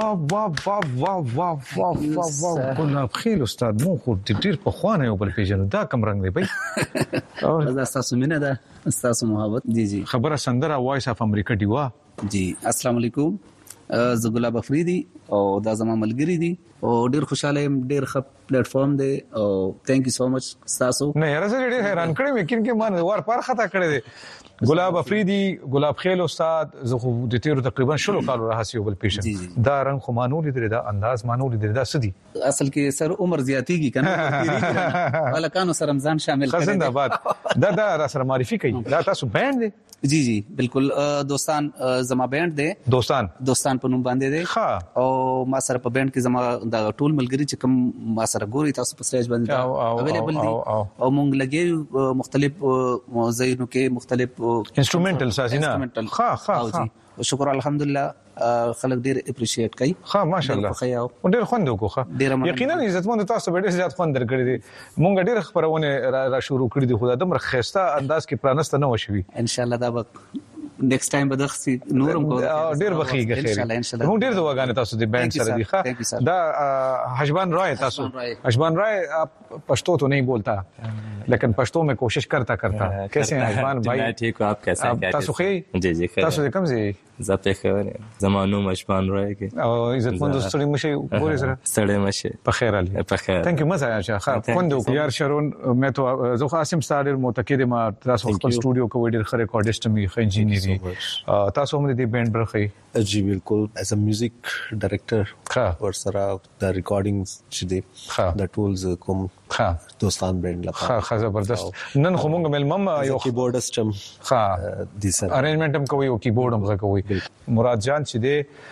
واه ګلاب خیل استاد مو خو ډیر په خوانه یو بل پیژنو دا کم رنگ دی بھائی دا تاسو مینه ده تاسو محبت جی خبره سندره وایس اف امریکا دیوا جی السلام علیکم زه ګلاب افریدي او دا زما ملګری دي او ډیر خوشاله يم ډیر ښه پلیټ فارم دی او ثانک یو سو مچ تاسو نه یاره زه ډیر حیران کړم یقین کې مان ور پر خطا کړی دی ګلاب افریدي ګلاب خیل استاد زه خو د تیرو تقریبا 16 کالو راهسي یو بل پیشن دا رنگ خو مانو لیدل دا انداز مانو لیدل دا سدي اصل کې سر عمر زیاتیږي کنه ولا کانو سر رمضان شامل کړي خزنده آباد دا را سره معرفي کوي دا تاسو بینډ دی جی بالکل دوستان زما بینډ دی دوستان په نوم باندې دی او ما سره په بینډ کې زما دا ټول ملګری چې کوم ما سره ګوري تاسو په سټیج باندې اویلیبل دي او مونږ لګي مختلف موضوعونو کې مختلف انسټرومنټل سازینا شکر الحمدلله خلک ډیر اپریشیټ کوي ماشاءالله ډیر خوند وکړه یقینا عزتمن تاسو ډیر زیات خوند درکړی دي مونږ ډیر خبرونه را شروع کړی دي خو دا د مرخصتا انداز کې پرانسته نه وشوي ان شاء الله دا به نیکسټ ټایم به دخسي نورم کو ډیر بخیږي خیر ان شاء الله ډیر دواګانې تاسو د بینډ سره دی ښه دا حشبان رائے تاسو حشبان رائے آپ پشتو تو نہیں بولتا لیکن پشتو میں کوشش کرتا کیسے ہیں حشبان بھائی میں ٹھیک ہوں آپ کیسے ہیں تاسو خیر جی خیر تاسو کوم زی زپه خبر زمانو مشبان رائے کې او عزتمن سړی مشه ګوري سره سړی مشه په خیر علي په خیر ثانک یو مزه یا ښه خوند یار شرون میں تو زه قاسم ستاره متقید ما تاسو خپل سټوډیو کو ډیر خره ریکارډیسټ می خو انجینری تاسو هم د بینډ برخه جی بالکل ایز ا میوزیک ډایریکټر ور سره د ریکارډینګز چې دی د ټولز کوم دوستان بینډ لپاره ښه زبردست نن خو مونږ ملمم یو کیبورډست هم ښه دي سره ارینجمنټ هم کوي او کیبورډ هم کوي مراد جان چې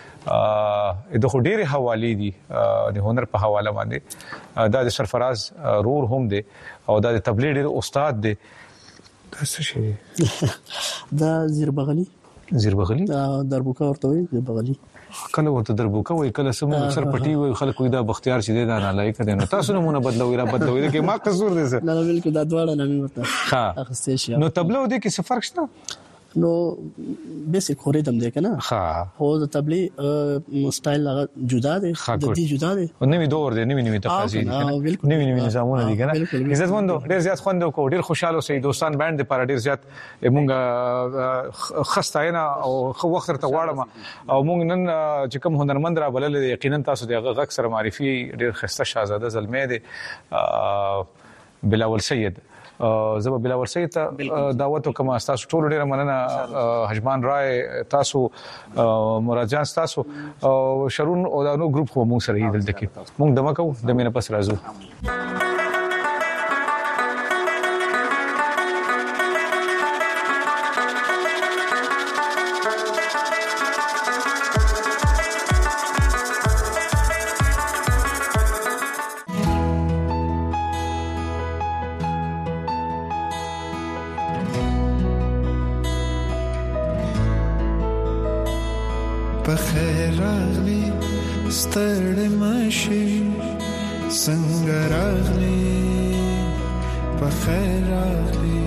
دی د خو ډېرې حوالې دي د هنر په حواله باندې دا د سرفراز رور هم دی او دا د تبلیغ ډېر استاد دی دا څه شي دا زیربغلی دا دربوکا ورته وي زیربغلی کله ورته دربوکا وي کله سم اکثر پټي وي خلک وي دا بختیار چې دی دا نه لای کړي نو تاسو نمونه بدلوي کې ما قصور دي سر نه بالکل دا دواړه نه ورته ها اخستې شي نو تبلو دي کې څه فرق شته نو بیسیک خوریدم دی کنه ها هو د تبلیغ سټایل جدا دی د دې جدا دی او نوې دور دی نوې تقاضې دي نوې نظامونه دي کنه عزتمن ډیر زیات خوند کو ډیر خوشاله سي دوستان بینډ د پر ډیر زیات مونږه خستاینا او خو وخت ته واړم او مونږ نن چې کوم هنرمند را بلل یقینا تاسو د غږ سره معرفي ډیر خسته شاهزاده زلمه دي بلاول سید زبا بلاول سید دعوت کوم تاسو ټول ډیره مننه حشبان رائے تاسو مراد جان تاسو شرون او دا نو ګروپ خو مو سره دلته کې مونږ دمه کوو د مینه پس راځو بخیر راغلی ستړی مشي څنګه راغلی بخیر راغلی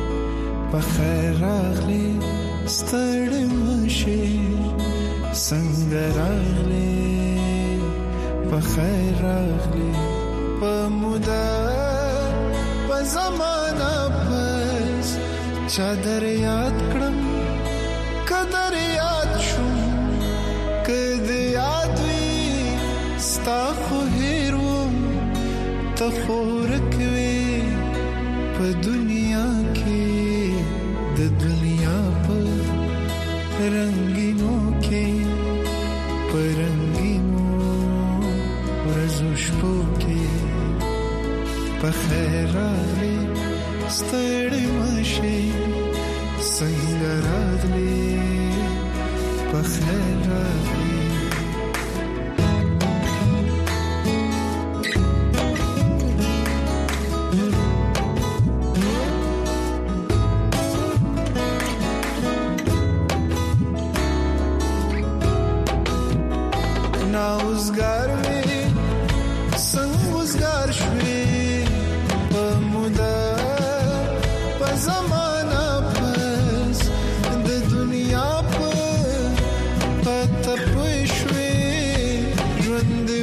ستړی مشي څنګه راغلی بخیر راغلی په موده په زمانہ پس چادر یاد کړم قدر یاد شوم کده یاد وی ستا خو هیروم ته خورک وی په دنیا کې د دنیا په رنگینو کې په رنگینو ورځو شپو کې په خیر راغلی ستړی مشي څنګه راغلی په خیر راغلی ناوزگار وی سنگوزگار شوی په مودا په زمانہ پس د دنیا په پته پوی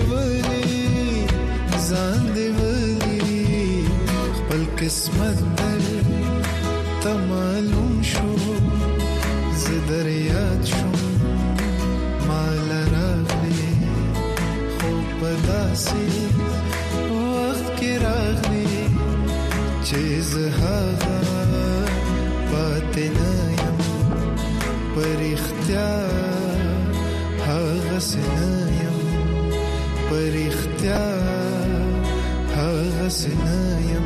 ولی ځان دی ولی خپل قسمت در ته معلوم شو زه در یاد شم مال راغلی خو په داسې وخت کې راغلی چې زه هغه پاتې نه یم پر اختیار هغسې نه یم پر اختیار هغسې نه یم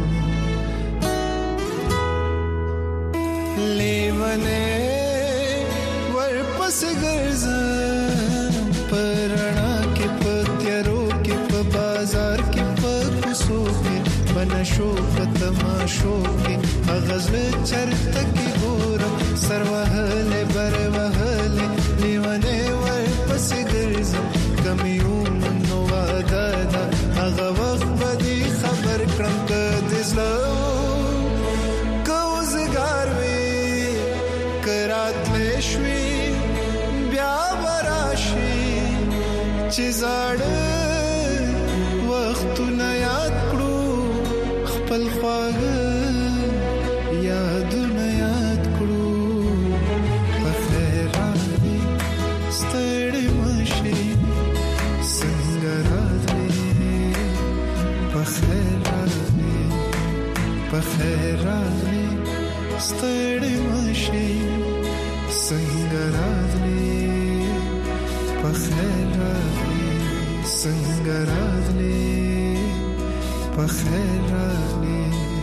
لیونی ورپسې ګرځم په رڼا کې په تیارو کې په بازار کې په کوڅو کې په نشو په تماشو کې هغه زړه چرته کې ګورم سر وهلی بر وهلی لیونی ورپسې ګرځم کم یو نو واده ده هغه وخت به دې خبر کړم که دې زړه که اوزګار وي که راتلی شوي بیا به راشي چې زاړه وختونه یاد کړو خپل خواږه یادونه یاد کړو په خیر راغلې ستړې مشې څنګه راغلې په خیر راغلې په خیر راغلې ستړې مشې څنګه راغلې په خیر راغلې څنګه راغلې په خیر راغلې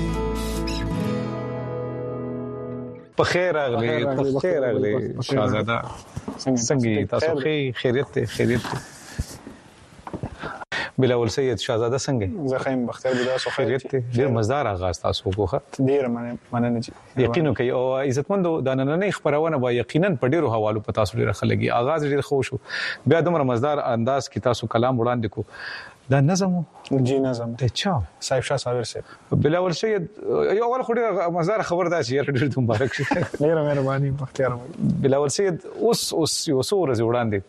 په خیر راغلې په خیر راغلې شاهزاده څنګه تاسو خیریت بلاول سید شاهزاده څنګه زخیم بختیار بلا سو خیریت ډیر مزدار آغاز تاسو وکړه ډیر مننه یقینا کوي او عزتمندو د نننې خبرونه با یقینا په ډیرو حوالو په تاسو ډیر خلګي آغاز ډیر خوش بیا دومره مزدار انداز کې تاسو کلام وړاندې کو دا نظم جی نظم ته چا صاحب شاه صابر صاحب بلاول سید یو اول خو ډیر مزدار خبر دا چې ډیر مبارک شه ډیر مهرباني بختیار بلاول سید اوس یو څو ورځې وړاندې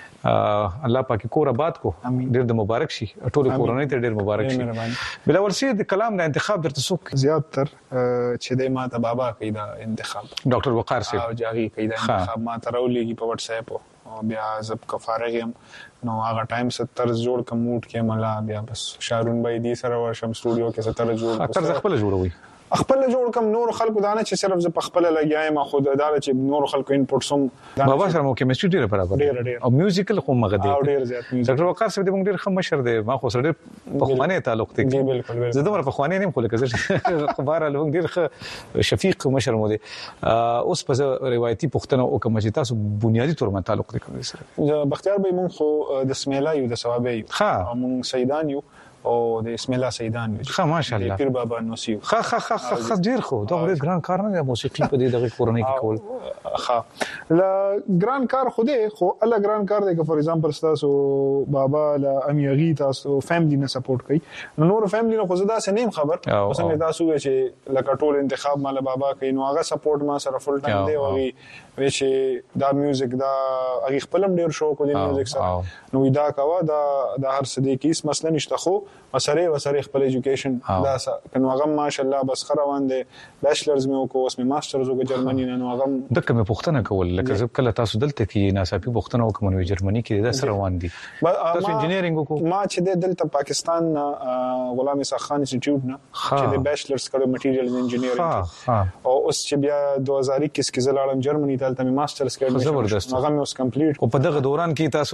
الله پاک کور آباد کو ډیر د مبارک شي ټول کورنۍ ته ډیر مبارک شي بلاول سید کلام د انتخاب درته څوک زیات تر چې د ماته بابا کیدا انتخاب ډاکټر وقار صاحب او جاغي کیدا انتخاب ماته راولېږي په واتس اپ او بیا زب کفارغم نو هغه ټایم 70 جوړ کموټ کې ملا بیا بس شارون بای دي سره ورشم سټوډیو کې 70 جوړ اکثر خپل جوړوي خپل جوړ کم نور خلکو دانه چې صرف ز خپل لګیایم خود اداره چې نور خلکو انپوټ سم بابا سره مو کیمستري ډیره برابر او میوزیکل خو مغه دی ډیر زیات ډاکټر وقار صاحب دې موږ ډیر خمشر دی ما خو سره په خوانه تعلق دی جی بالکل زه دومره په خوانه نیم خو لکه خبر له ډیر شفیق مشر مو دی اوس په روایتي پښتنه او کوم چې تاسو بنیادی تور من تعلق دی کوم سره بختیار به مونږ خو د اسماعیل یو د ثوابي مونږ سیدان یو او د اسم الله سیدان ښه ماشاءالله پیر بابا نوسیو ښه ډیر خو دا ډیر ګران کار نه دی موسیقي په دې دغه کورنۍ کې کول ښه لا ګران کار خو دې خو الله ګران کار دی که فور ایگزامپل تاسو بابا لا امیغي تاسو فیملی نه سپورټ کوي نور فیملی نه خو زدا سنیم خبر څنګه تاسو چې لکه ټول انتخاب مال بابا کوي نو هغه سپورټ ما سره فل ټایم دی او چې دا میوزیک دا هغه خپلم ډیر شوق دی میوزیک سره نو دا کاوه دا هر څه دې کیس مسله نشته خو وسره خپل ایجوکیشن دا کنو هغه ماشاءالله بس خروان دي بیچلرز مې وکړو اوس مې ماسترز وکړ جرمني نه نو هغه دغه مې پوښتنه کول لکه زب کله تاسو دلته کې ناڅاپي پوښتنه وکم نو جرمني کې دا سره روان دي تاسو انجینیرینګ وکړو ما چې دلته پاکستان غلام اسحاق خان انسټیټیوټ نه چې د بیچلرز کړو میټیریل انجینیرینګ او اوس چې بیا 2021 کې زلاړم جرمني دلته مې ماسترز کړم هغه مې اوس کمپلیټ او په دغه دوران کې تاسو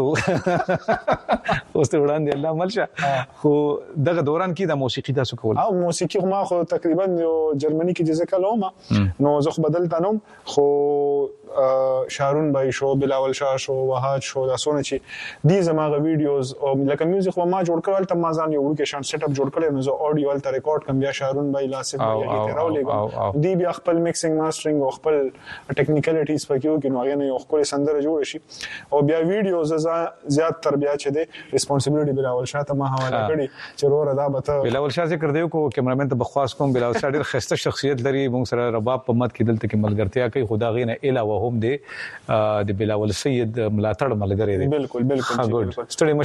اوس ته وړاندې الله ملشه خو دغه دوران کې د موسیقي تاسو کول او موسیقي خو ما خو تقریبا جرمني کې ځکه لوم نو زه خو بدلته نوم خو شارون بای شو بلاول شاه شو وحاد شو دا سونه چې دي زماغه ویډیوز او لکه میوزیک و ما جوړ کړل ته ما ځان یو لوکیشن سیټ اپ جوړ کړل نو زه اډیو ال ته ریکارډ کوم بیا شارون بای لاسه بیا کې راولېګم دی بیا خپل میکسینګ ماسترینګ او خپل ټیکنیکلیټیز پکې کې نو هغه نه یو خپل سندره جوړ شي او بیا ویډیوز زیات تر بیا چې دی ریسپانسیبিলিټي بلاول شاه ته ما حواله کړی چرور ادا بته بلاول شاه ذکر دیو کو کیمرامن ته بخواس کوم بلاول شاه ډیر خسته شخصیت لري موږ سره رباب په مت کې دلته کې ملګرتیا کوي خدا غینه علاوه هم دی د بلاول سید ملاتړ ملګری دی بالکل ستړي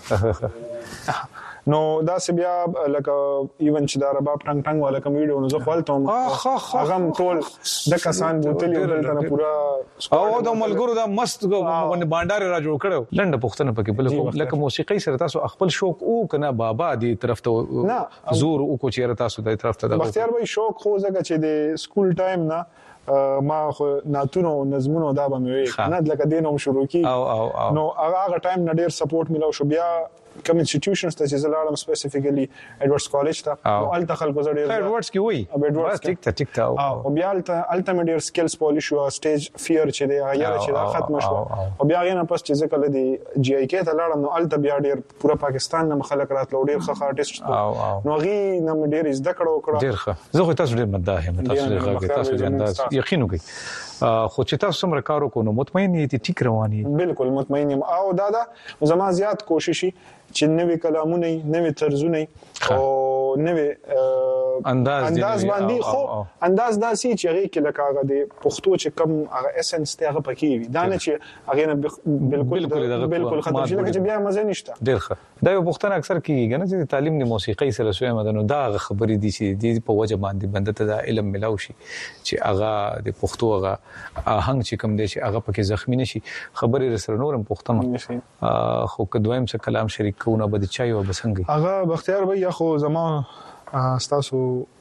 مشه نو دا بیا لکه ایون چې دا رباب ټنګ ټنګ والا کوم ویډیو نو زه خپلتم هغه ټول د کسان بوتل یو دلته پورا او د ملګرو دا مست باندې بانډار را جوړ کړو لنډه پښتنه پکې بل لکه موسیقي سره تاسو خپل شوق او کنه بابا دی طرف ته زور او کو چیرې تاسو د طرف ته بختیار وای شوق خو زګه چې د سکول ټایم نه ما خو ناتونو نظمونو دا به مې نه لکه دینوم شروع کی نو هغه ټایم نه ډیر سپورټ ملو شو بیا کوم انسټیټیوشنز ته چې زلاړم سپیسیفیکلی ایډورډز کالج ته نو الته خلکو زړه ایډورډز کې وای بس ټیک تا او بیا الته مې ډیر سکلز پولیش او سټیج فیر چې دی هغه چې دا ختم شو او بیا غینه پس چې کله دی جی آی کې ته لاړم نو الته بیا ډیر پورا پاکستان نه خلک راتلو ډیر ښه آرټیست نو غي نه ډیر زده کړو ډیر ښه زه خو تاسو ډیر مداح یم تاسو د انداز یقین وکړئ خو چې تاسو سم کارو کو نو مطمئن یې ټیک رواني بالکل مطمئن یم او دا زما زیات کوششي چې نوې کلامونه نوې طرزونه او نوې انداز باندې خو انداز داسي چې هغه کې لکه هغه د پښتو چې کم هغه اسنس ته هغه پکې وي دا نه چې هغه بالکل ختم شي لکه چې بیا مزه نشته ډیر ښه دا یو پښتنه اکثر کیږي نه چې تعلیم د موسیقي سره سوی مدنو دا خبرې دي چې د په وجه باندې بنده ته د علم ملاو شي چې هغه د پښتو هغه آهنګ چې کم دی چې هغه پکې زخمی نشي خبرې سره نورم پښتنه خو کدویم څه کلام شریک کوونه بده چای او بسنګي هغه بختیار بھائی خو زما تاسو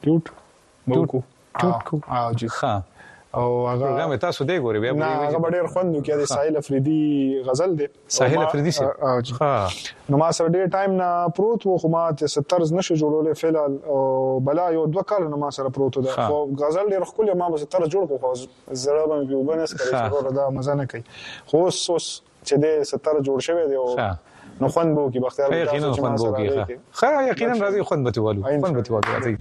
ټوټ کو او جی ها او هغه پروګرام تاسو دی ګوري بیا هغه ډېر خوندو کې د ساحل افریدي غزل دی ساحل افریدي سي ها نو ما سره ډېر ټایم نه پروت و خو ما ته 70 نشو جوړولې فعل او بلا یو دوه کال نه ما سره پروت ده خو غزل ډېر خپل ما به 70 جوړ کو خو زړه باندې وبنس کړی چې دا مزه نه کوي خو اوس چې د 70 جوړ شوی دی او نو خوند بو کی بختیار یقینا خوند بو کی خیر یقینا راځي خوند به تیوالو راځي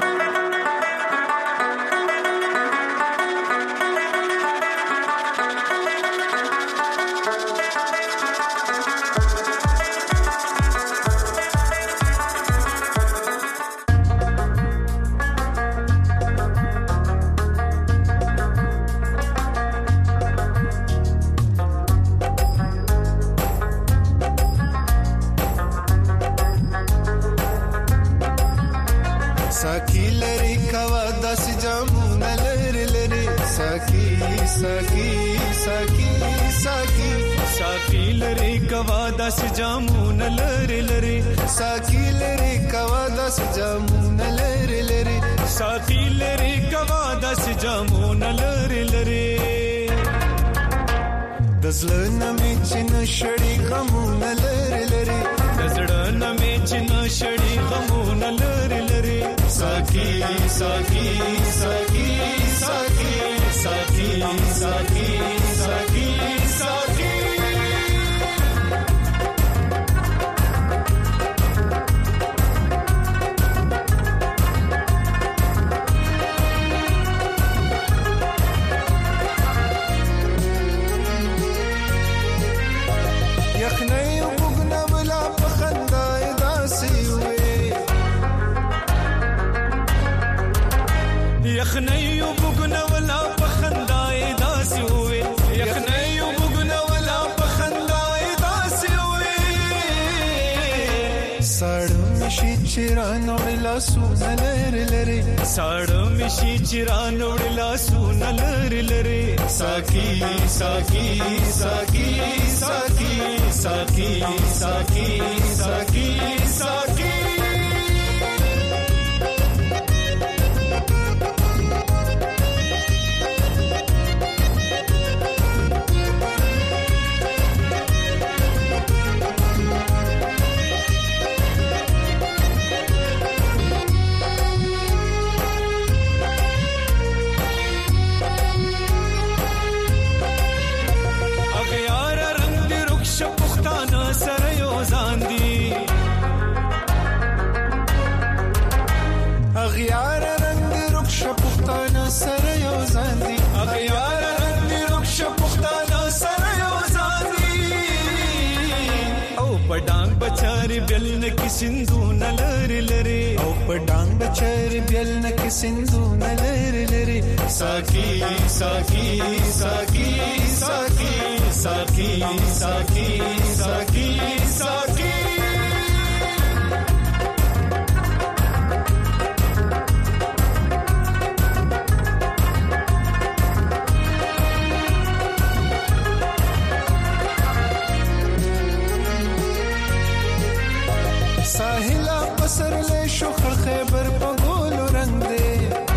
دزړه مې چې نشړې غمونه لری لری دزړه مې چې نشړې غمونه لری لری ساقي ساقي ساقي ساقي ساقي ساقي ساقي ساقي साड़ो मिशी चिरान उड़ला सुन लरे लरे साकी साकी साकी साकी साकी साकी साकी साकी بیل نک سندو نلر لری او پټان بچر بیل نک سندو نلر لری ساقی ساقی ساقی ساقی ساقی ساقی ساقی ساقی ساحلا پسر لے شو خیبر په ګولو رنگ دے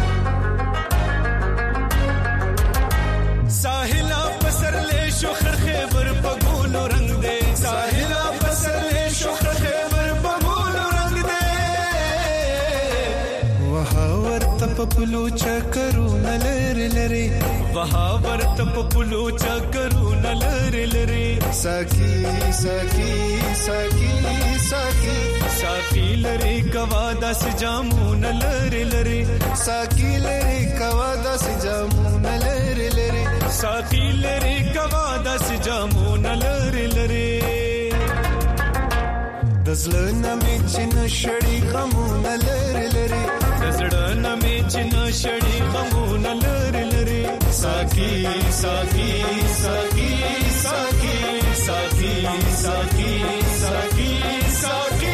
ساحلا پسر لے شو خیبر په ګولو رنگ دے ساحلا پسر لے شو خیبر په ګولو رنگ دے وهاور تپ پلو چکرو نلر لری وهاور تپ پلو چکرو نلر لری ساقی ساقی ساقی ساقی ساقی لری کوا داس جامو نلر لری ساقی لری کوا داس جامو نلر لری ساقی لری کوا داس جامو نلر لری دزلنا می چن شړی غمو نلر لری دزړنا می چن شړی غمو نلر لری ساقی ساقی ساقی ساقی ساقی ساقی ساقی ساقی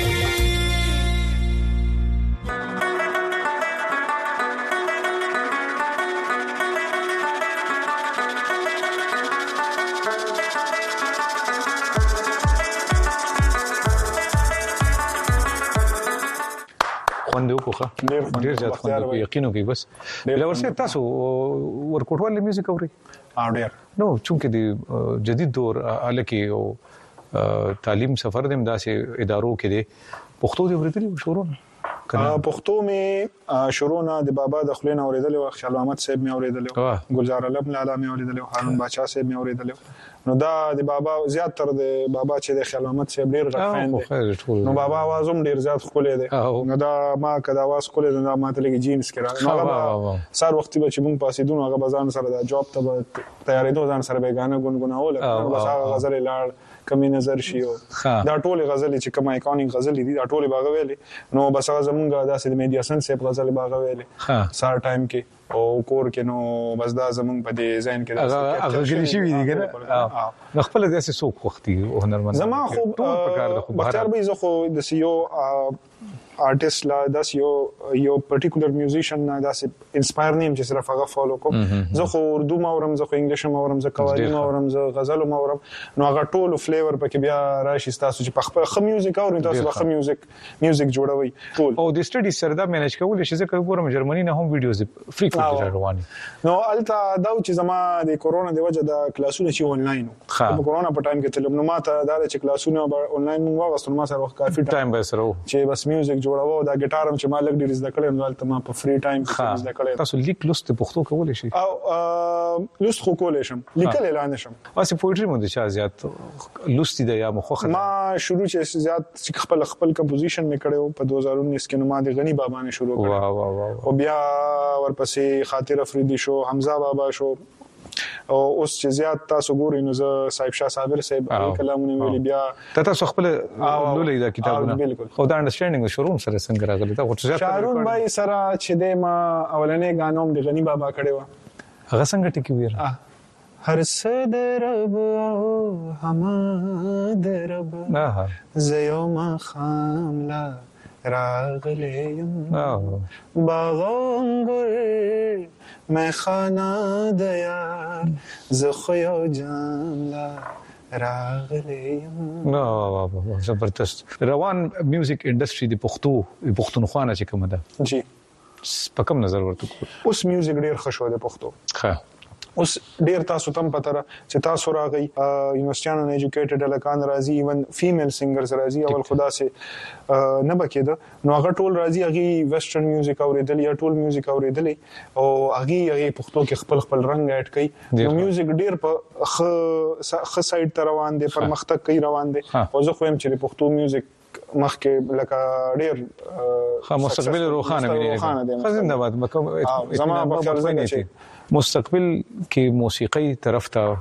خوندو کوخه ډیر زیات خوندو یقینو کې بس لورسه تاسو ورکوټوال میوزیک اوري ډیر نو چونکه د جدید دور الکی او تعلیم سفر دم داسې ادارو کې دي پښتو دی ورته شروع پښتو می شروع نه د بابا د خلینو اوریدل او خیال محمد صاحب می اوریدل گلزار علم لاله می اوریدل هارون بادشاہ صاحب می اوریدل نو دا د بابا زیات تر د بابا چې د خیال محمد صاحب ډیر غفین دي نو بابا आवाज هم ډیر زیات خولې دي نو دا ما کدا आवाज خولې نو ما ته لګي جینز کړه نو هغه سار وخت به چې مونږ پاسې دونو هغه بازار سره دا جواب ته تیارې دوه ځان سره به غانه ګونګوناول بس هغه غزل لاړ کمی نظر شیو دا ټول غزل چې کومه ایکونیک غزل دي دا ټول باغ ویلې نو بس هغه زمونږه داسې د میډیا سن سیب غزل باغ ویلې سار ټایم کې او کور کې نو بس دا زمونږ په دې ځین کې هغه غلی شي وی دي کنه خپل داسې سوق وختي هنرمند زما خو بختیار به زه خو د سیو آرټیست لا داس یو پرټیکولر میوزیشن نه داس انسپایر نیم چې صرف هغه فالو کوم زه خو اردو ماورم زه خو انګلیش ماورم زه قوالی ماورم زه غزل ماورم نو هغه ټول فلیور پکې بیا راشي تاسو چې په خپل میوزیک اورئ تاسو په میوزیک جوړوي ټول او د سټډي سره دا مینج کول شي ځکه ګورم جرمني نه هم ویډیوز فریکوئنټلی رواني نو الته دا چې زما د کورونا د وجه د کلاسونه چې آنلاین په کورونا په ټایم کې تلم نو ماته دا چې کلاسونه آنلاین مو واغستل ما سره کافي ټایم به سره چې بس میوزیک جوړاوه دا ګټار هم چې ما لګ ډیر زده کړم نو البته ما په فری ټایم کې زده کړم تاسو لیک لوست پښتو کولای شئ او لوست خو کولای شم لیکل اعلان شم واسه پوئټری مونږ چې زیات لوست دی یا مخه ما شروع چې زیات خپل کمپوزیشن می کړو په 2019 کې نو ما د غنی بابا نه شروع کړ او بیا ورپسې خاطر افریدی شو حمزه بابا شو او اوس چې زیات تاسو ګورئ نو زه صاحب شاه صابر صاحب کلامونه ویلي بیا تاسو خپل لولې دا کتابونه او دا انډرستانډینګ شروع سره څنګه راغلی دا خو زیات شارون بای سره چې د ما اولنې غانوم د غنی بابا کړي و هغه څنګه ټکی ویر هر صد رب او هم درب زيوم خاملا راغلیم باغونګر مخانا دیار زخیو جاملا راغلیم نو زبردست روان میوزیک انډستری د پښتونخوا نه چې کومه ده جی په کوم نظر ورته اوس میوزیک ډیر خوشو ده پښتو ښه اوس ډیر تاسو تم پته را چې تاسو راغی یونیورسيټانو نه ایجوکیټډ الکان راځي ایون فیمیل سنگرز راځي اول خدا سي نه بکیده نو هغه ټول راځي هغه ویسټرن میوزیک اوریدل یا ټول میوزیک اوریدل او هغه پښتو کې خپل رنگ اډ کړي نو میوزیک ډیر په خ سایډ ته روان دي پر مختګ کوي روان دي او زه خو هم چې پښتو میوزیک مخکې لکه ډیر مستقبل روخانه ویني خزنده باد مکه زما په خیال زنه چې مستقبل کې موسیقي طرف ته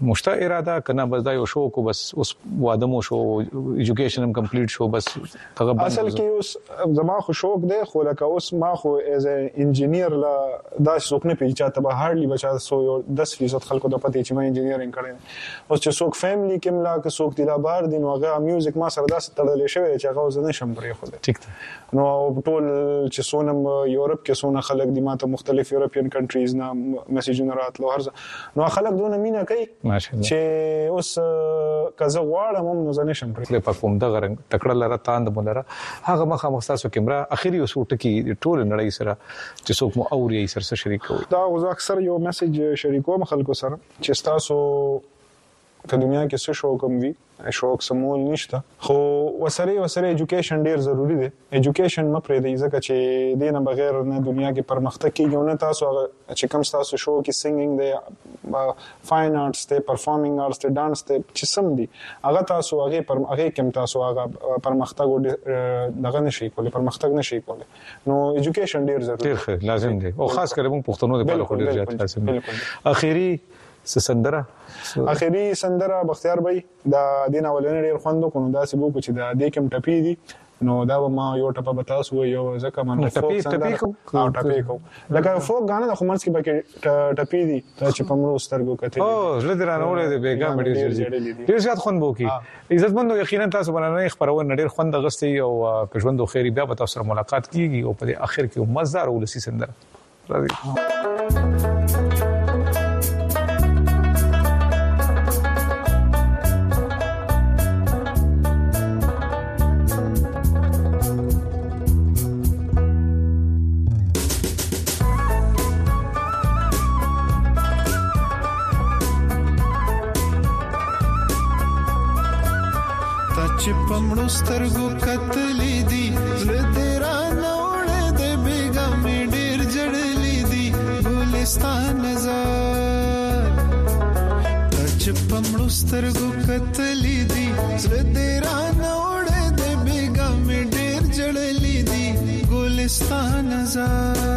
مشته اراده کنه بس دا یو شو کو بس اوس واده مو شو ایجوکیشن هم کمپلیټ شو بس هغه اصل کې اوس زما خو شوق دی خو لکه اوس ما خو ایز ا انجینیر لا دا څوک نه پیچاته به هارلی بچا سو 10% خلکو د پته چې ما انجینیرینګ کړی اوس چې څوک فیملی کې ملا که څوک دی لا بار دین هغه میوزیک ما سره داسې تړلې شوی چې هغه زه نشم پرې خو ټیک نو ټول چې سونم یورپ کې سونه خلک دی ماته مختلف یورپین کنټریز نه میسجونه راتلو هر نو خلک دونه مینا کوي ماشاءالله چې اوس کزه غواړم نو زه نشم پرې په کوم دغه رنګ تکړه لره تاند مولره هغه مخه مخصصو کیمرا اخیری اوس ټکی ټول نړۍ سره چې څوک مو اوري سره شریک کوي دا اوس اکثر یو میسج شریکوم خلکو سره چې تاسو په دنیا کې څه شو کوم وی شوق سمول نشته خو وسره ایجوکیشن ډیر ضروری دی ایجوکیشن مپرې دی ځکه چې دینه بغیر نه دنیا کې پرمختګ کیږي نه تاسو چې کوم تاسو شو کې سنگینګ دی فاین آرټس ته پرفارمینګ آرټس ته ډانس ته چې سم دی هغه تاسو هغه کوم تاسو هغه پرمختګ دغه نشي کولای پرمختګ نشي کولای نو ایجوکیشن ډیر ضروری دی لازم دی او خاص کر موږ پښتنو لپاره ډیر زیات لازم دی اخیری سندره اخیری سندره بختیار بھائی دا دین اولنې ډیر خوندو کو نو دا سی بو چې دا د کوم ټپی دي نو دا ما یو ټپه بتاس و یو ځکه من ټپی کو لکه فوک غانه د خمرس کې بکې ټپی دي چې پمړو سترګو کته او زړه درانه وړي د بیګا مډي ډیر زیات خوند بو کی عزتمندو یقینا تاسو باندې خبرونه ډیر خوند غستي او کژوندو خیری بیا به تاسو سره ملاقات کیږي او په اخر کې مزدار ولسی سندره راځي پمړو سترګو کتلې دي زړه دې را نوړې دې بیګا مې ډېر جړلې دي ګلستان نظر چې پمړو سترګو کتلې دي زړه دې را نوړې دې بیګا مې ډېر جړلې دي ګلستان نظر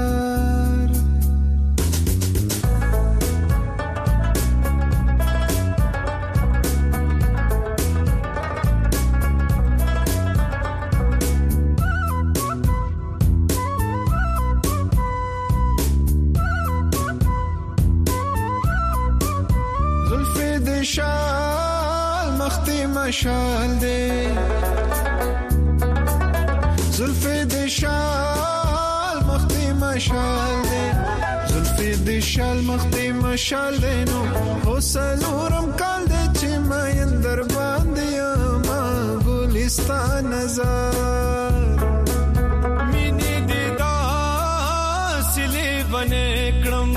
مشال دے زلفی دے شال مختی مشال دے زلفی دے شال مختی مشال دے نو ہو سلورم کال دے چی مایندر باندیا ما گلستان نظر مینی دے دا سلی بنے کرم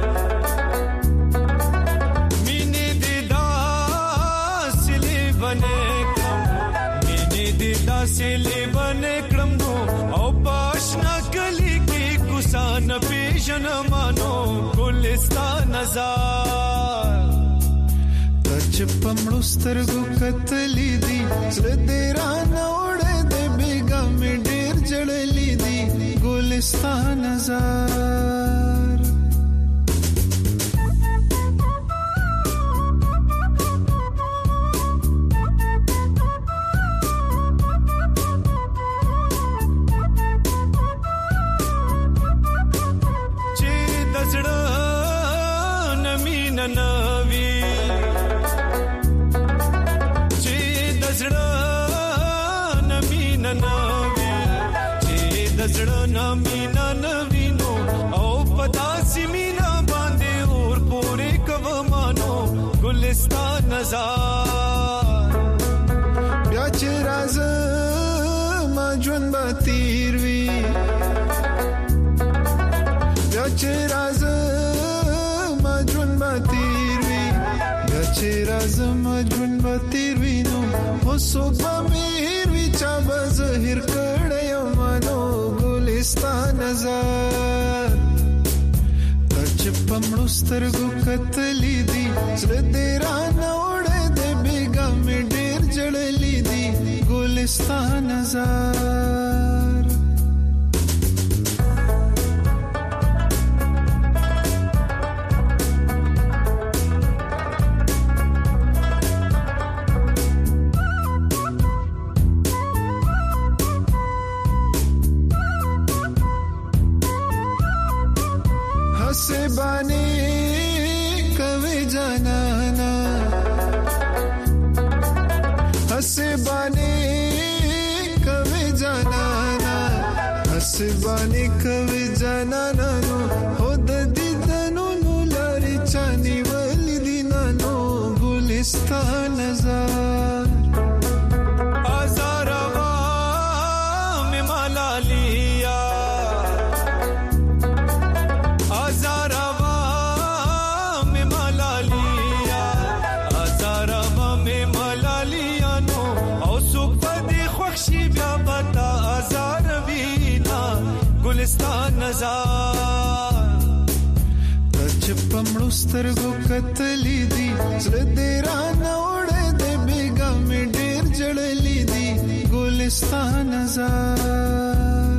سلی بنے کرم دو او پاشنا کلی کی کسان پیشن مانو گلستان نظار تچ پمڑو سترگو کتلی دی زدیران اوڑے دے بیگا میں ڈیر جڑلی دی گلستان نظار گلستان نظار بیا چې راز ما ژوند به تیر وی بیا چې راز ما ژوند به تیر وی بیا چې راز ما ژوند به تیر وی نو اوسو به میر وی چا به ظاهر کړی مانو گلستان نظار پمړو سترګو کتلې دي زړه دې را نوړې دې بیګا مې ډېر جړلې دي ګلستان نظر نصیبانی کوي جانانانو خود دیدنو لاري چاني ولدینانو ګلستان نظر آزاروا می ملالیا آزاروا می ملالیا آزاروا می ملالیا نو او سپدی خوشي بیا بتا آزار وینا ګلستان نظر پمړو سترګو کتلې دي زړه دې رانه وړې دې بیګا مې ډېر جړلې دي ګلستان نظر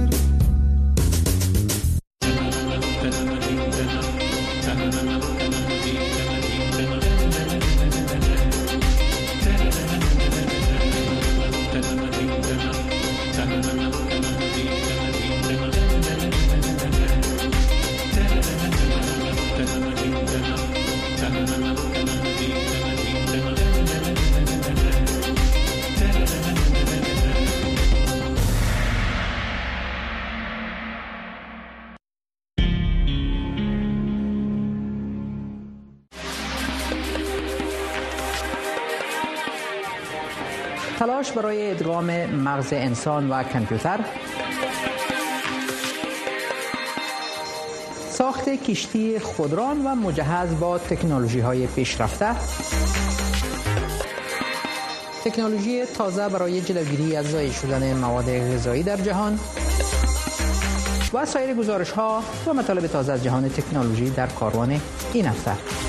تلاش برای ادغام مغز انسان و کامپیوتر، ساخت کشتی خودران و مجهز با تکنولوژی‌های پیشرفته، تکنولوژی تازه برای جلوگیری از ضایع شدن مواد غذایی در جهان و سایر گزارش‌ها و مطالب تازه از جهان تکنولوژی در کاروان این هفته.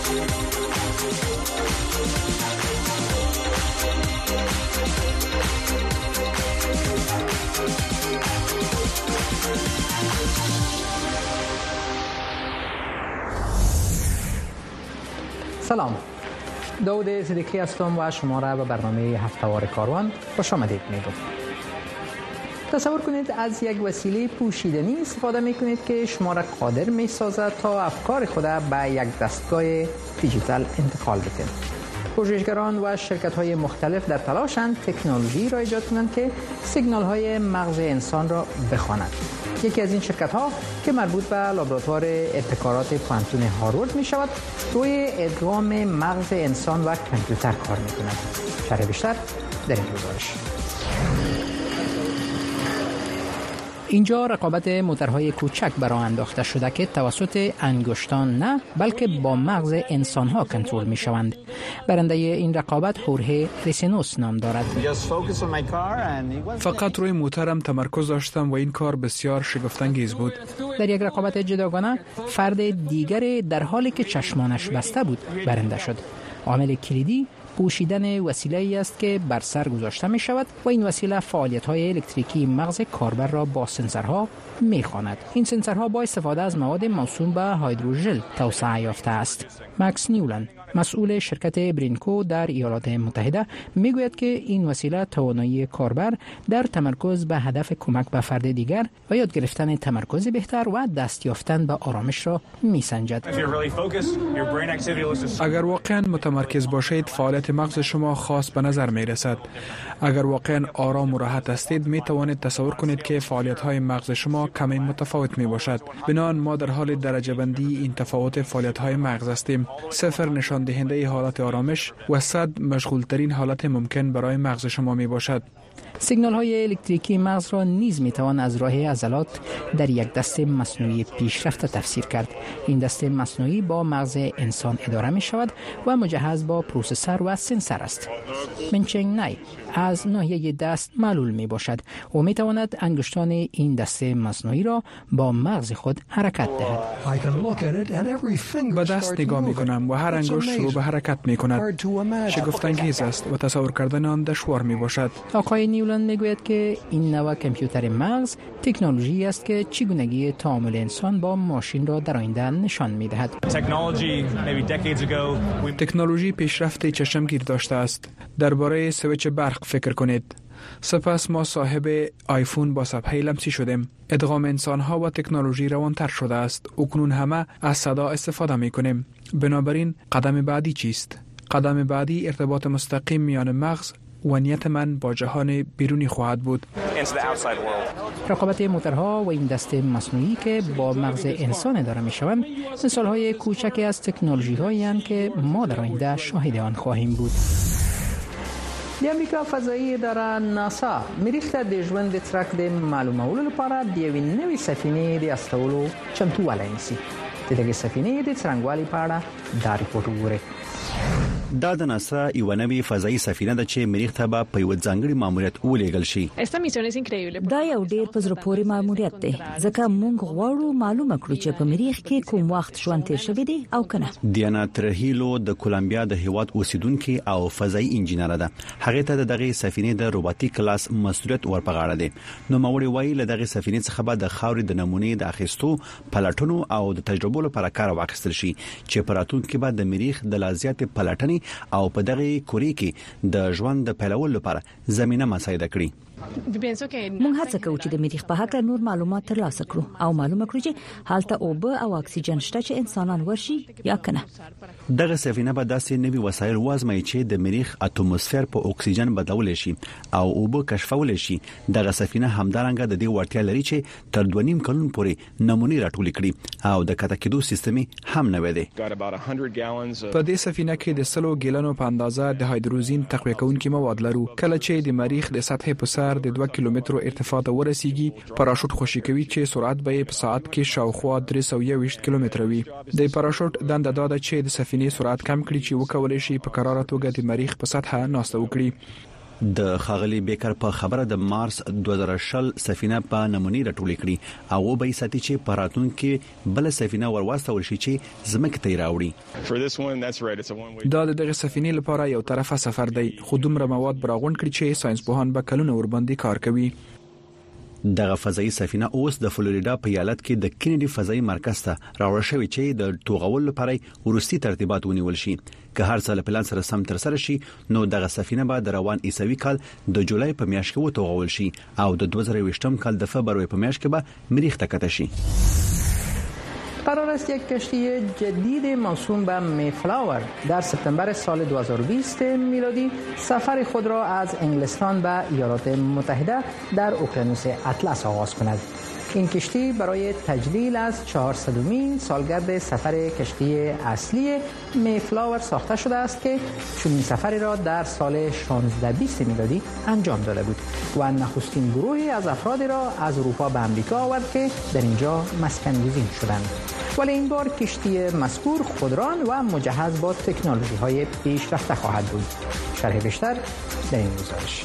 سلام، داود صدیقی هستم و شما را به برنامه هفته‌وار کاروان خوش آمدید میگم. تصور کنید از یک وسیله پوشیدنی استفاده میکنید که شما را قادر میسازد تا افکار خود به یک دستگاه دیجیتال انتقال بدهید. پژوهشگران و شرکت‌های مختلف در تلاشند تکنولوژی را ایجاد کنند که سیگنال‌های مغز انسان را بخواند. یکی از این شرکت‌ها که مربوط به لابراتوار ابتکارات پانتون هاروارد می‌شود، روی ادغام مغز انسان و کامپیوتر کار می‌کند. شرح بیشتر در این گزارش. اینجا رقابت موتورهای کوچک برای انداخته شده که توسط انگشتان نه بلکه با مغز انسان‌ها کنترل می‌شوند. برنده این رقابت هورهه ریسینوس نام دارد. فقط روی موتورم تمرکز داشتم و این کار بسیار شگفت‌انگیز بود. در یک رقابت جداگانه فرد دیگری در حالی که چشمانش بسته بود برنده شد. عامل کلیدی پوشیدن وسیله‌ای است که بر سر گذاشته می شود و این وسیله فعالیت‌های الکتریکی مغز کاربر را با سنسورها می‌خواند. این سنسورها با استفاده از مواد موسوم به هیدروژل توسعه یافته است. مکس نیولند، مسئول شرکت برینکو در ایالات متحده، میگوید که این وسیله توانایی کاربر در تمرکز به هدف کمک به فرد دیگر و یاد گرفتن تمرکز بهتر و دست یافتن به آرامش را میسنجد. اگر واقعا متمرکز باشید، فعالیت مغز شما خاص به نظر می رسد. اگر واقعا آرام و راحت هستید، می توانید تصور کنید که فعالیت های مغز شما کمی متفاوت می باشد. بنابراین ما در حال درجه بندی این تفاوت فعالیت های مغز هستیم. 0 نشان دهنده حالت آرامش و 100 مشغول ترین حالت ممکن برای مغز شما می باشد. سیگنال های الکتریکی مغز را نیز می توان از راه عضلات در یک دسته مصنوعی پیشرفته تفسیر کرد. این دسته مصنوعی با مغز انسان اداره می شود و مجهز با پروسسور و سنسور است. منچنگ نای از ناحیه دست معلول می باشد و می تواند انگشتان این دسته مصنوعی را با مغز خود حرکت دهد. با دست نگاه می کنم و هر انگشت رو به حرکت می کند. شگفت‌انگیز است و تصور کردن آن دشوار می باشد. آقای نیولند میگوید که این نوع کامپیوتر مغز تکنولوژی است که چگونگی تعامل انسان با ماشین را در آینده نشان می‌دهد. تکنولوژی پیشرفت چشمگیر داشته است. درباره سویچ برق فکر کنید. سپس ما صاحب آیفون با صفحه لمسی شدیم. ادغام انسان‌ها و تکنولوژی روانتر شده است. اکنون همه از صدا استفاده می‌کنیم. بنابراین قدم بعدی چیست؟ قدم بعدی ارتباط مستقیم میان مغز و نیت من با جهان بیرونی خواهد بود. رقابت موتورها و این دست مصنوعی که با مغز انسان اداره می‌شوند مثال‌های کوچکی از تکنولوژی‌هایی هستند که ما در آینده شاهد آن خواهیم بود. د امریکا فضایی اداره ناسا مریخ ته د ژوند د ترک د معلومولو لپاره د یوې نوې سفینې د استولو چمتووالی نیسي. د دغې سفینې د څرنګوالي په اړه دا ریپورټ وګورئ. دا د ناسا یو نوې فضایی سفینه ده چې مریخ ته به په یو ځانګړي ماموریت ولېږل شي. دا یو ډېر په زړه پورې ماموریت دی ځکه موږ غواړو معلومه کړو چې په مریخ کې کوم وخت ژوند تیر شوی دی او کنه. دیانا ترهیلو د کولمبیا د هیواد اوسیدونکو او فضایی انجینر ده. هغه ته دغه سفینې د روباټیک کلاس مسؤلیت ورپغاړه دي. نو موري وایي له دغه سفینې څخه به د خاورې د نمونې د اخیستو پلټونو او د تجربو لپاره کار واخیستل شي چې پراتونکو به د مریخ د لازیات پلټنې او په دغه کوري کې د ژوند د پیلولو لپاره زمينه مساعده کړي. موږ هڅه کوو چې د مریخ په اړه نور معلومات ترلاسه کړو او معلومه کړو چې هلته اوبه او اکسیجن شته چې انسانان ورشي یا کنه. دغه سفینه به داسې نوي وسایل وازمایي چې د مریخ اتموسفیر په اکسیجن بدلول شي او اوبه کشفول شي. دغه سفینه همدارنګه د دې وړتیا لري چې تر 2.5 کلن پورې نمونې راټول کړي او د کته کېدو سیستم هم نه وي. په دې سفینه کې د 100 ګیلانو په اندازه د هایدروجین تقویه کوونکي مواد لرو. کله چې د مریخ د سطح په سر د 2 کیلومترو ارتفاع ته ورسیږي پاراشوټ خوشی کوي چې سرعت به په ساعت کې شاوخوا 320 کیلومتر وي. د پاراشوټ دنده دا ده چې د سفینې سرعت کم کړي چې وکولای شي په قراره توګه د مریخ په سطح ناسته وکړي. د خاغلی بیکر په خبره د مارس 2020 سفینه په نمونې راټول کړي او به ساتي چې پراتون کې بل سفینه ورواستول شي چې زمکه ته راوړي. دا دغه سفینې لپاره یو طرفه سفر دی خو دومره مواد براغونډ کړي چې ساينس پوهان به کلونه ور باندې کار کوي. دغه فضایی سفینه اوس د فلوریدا په ایالت کې د کینیډي فضایی مرکز ته راوړل شوې چې د توغول لپاره ورستي ترتیبات ونیول شي. که هر څه له پلان سره سم تر سره شي نو دغه سفینه به د روان عیسوي کال د جولای په میاشت کې وتوغول شي او د 2020 کال د فبراير په میاشت کې به مریخ ته کته شي. قرار است یک کشتی جدید موسوم به میفلاور در سپتامبر سال 2020 میلادی سفر خود را از انگلستان به ایالات متحده در اقیانوس اطلس آغاز کند. این کشتی برای تجلیل از 400مین سالگرد سفر کشتی اصلی میفلاور ساخته شده است که چنین سفری را در سال 1620 میلادی انجام داده بود و نخستین گروهی از افرادی را از اروپا به امریکا آورد که در اینجا مسکن‌گزین شدند. ولی این بار کشتی مذکور خودران و مجهز با تکنولوژی‌های پیشرفته خواهد بود. شرح بیشتر در این گزارش.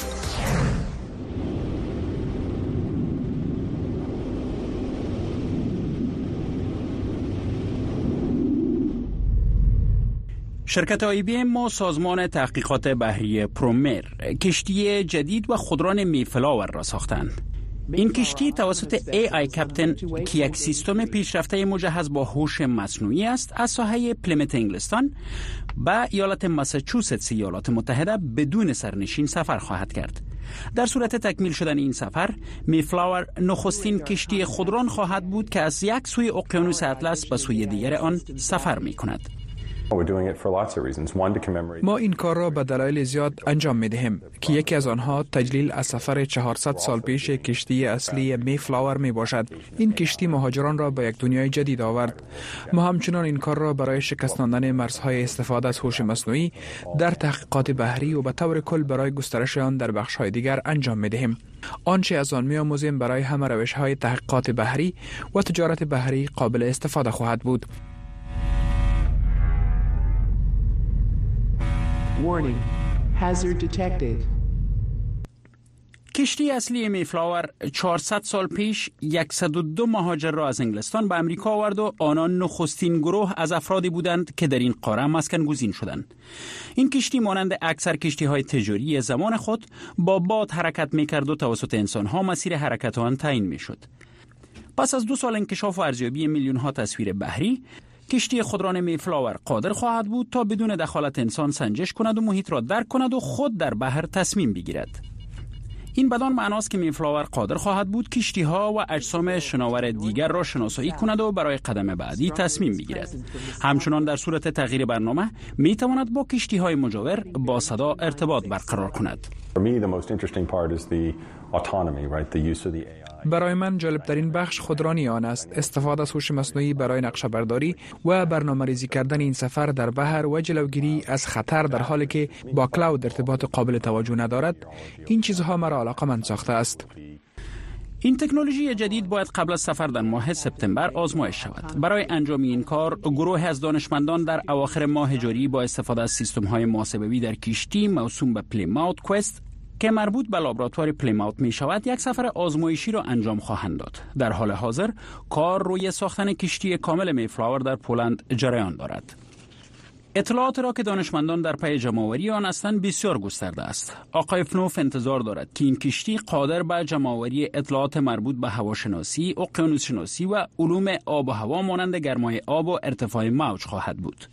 شرکت IBM و سازمان تحقیقات بحری پرومر کشتی جدید و خودران میفلاور را ساختند. این کشتی توسط AI کاپتن که یک سیستم پیشرفته مجهز با هوش مصنوعی است از ساحل پلیمت انگلستان به ایالت ماساچوست ایالات متحده بدون سرنشین سفر خواهد کرد. در صورت تکمیل شدن این سفر میفلاور نخستین کشتی خودران خواهد بود که از یک سوی اقیانوس اطلس به سوی دیگر آن سفر می کند. ما این کار را به دلایل زیاد انجام می دهیم که یکی از آنها تجلیل از سفر 400 سال پیش کشتی اصلی میفلاور می باشد. این کشتی مهاجران را به یک دنیای جدید آورد. ما همچنان این کار را برای شکستاندن مرزهای استفاده از هوش مصنوعی در تحقیقات بحری و به طور کل برای گسترش آن در بخش‌های دیگر انجام می دهیم. آنچه از آن می آموزیم برای همه روش‌های تحقیقات بحری و تجارت بحری قابل استفاده خواهد بود. Warning. Hazard detected. کشتی اصلی میفلاور 400 سال پیش 102 مهاجر را از انگلستان به امریکا آورد و آنان نخستین گروه از افرادی بودند که در این قاره مسکن گزین شدند. این کشتی مانند اکثر کشتی‌های تجاری زمان خود با باد حرکت می‌کرد و توسط انسان‌ها مسیر حرکت آن تعیین می‌شد. پس از 2 سال انکشاف و ارزیابی میلیون‌ها تصویر بحری کشتی خودران میفلاور قادر خواهد بود تا بدون دخالت انسان سنجش کند و محیط را درک کند و خود در بحر تصمیم بگیرد. این بدان معناست که میفلاور قادر خواهد بود کشتی‌ها و اجسام شناور دیگر را شناسایی کند و برای قدم بعدی تصمیم بگیرد. همچنان در صورت تغییر برنامه میتواند با کشتی‌های مجاور با صدا ارتباط برقرار کند. برای من جالبترین بخش خودرانی آن است. استفاده از هوش مصنوعی برای نقشه برداری و برنامه‌ریزی کردن این سفر در بحر و جلوگیری از خطر در حالی که با کلاود ارتباط قابل توجه ندارد، این چیزها مرا علاقه‌مند ساخته است. این تکنولوژی جدید باید قبل از سفر در ماه سپتامبر آزمایش شود. برای انجام این کار، گروه از دانشمندان در اواخر ماه جاری با استفاده از سیستم‌های محاسبه‌ای در کشتی موسوم به پلیماوت کوست که مربوط به لابراتوار پلیماوت می شود یک سفر آزمایشی را انجام خواهند داد. در حال حاضر کار روی ساختن کشتی کامل میفلاور در پولند جریان دارد. اطلاعات را که دانشمندان در پی جمع‌آوری آن هستند بسیار گسترده است. آقای فنوف انتظار دارد که این کشتی قادر به جمع‌آوری اطلاعات مربوط به هواشناسی، اقیانوس شناسی و علوم آب و هوا مانند گرمای آب و ارتفاع موج خواهد بود.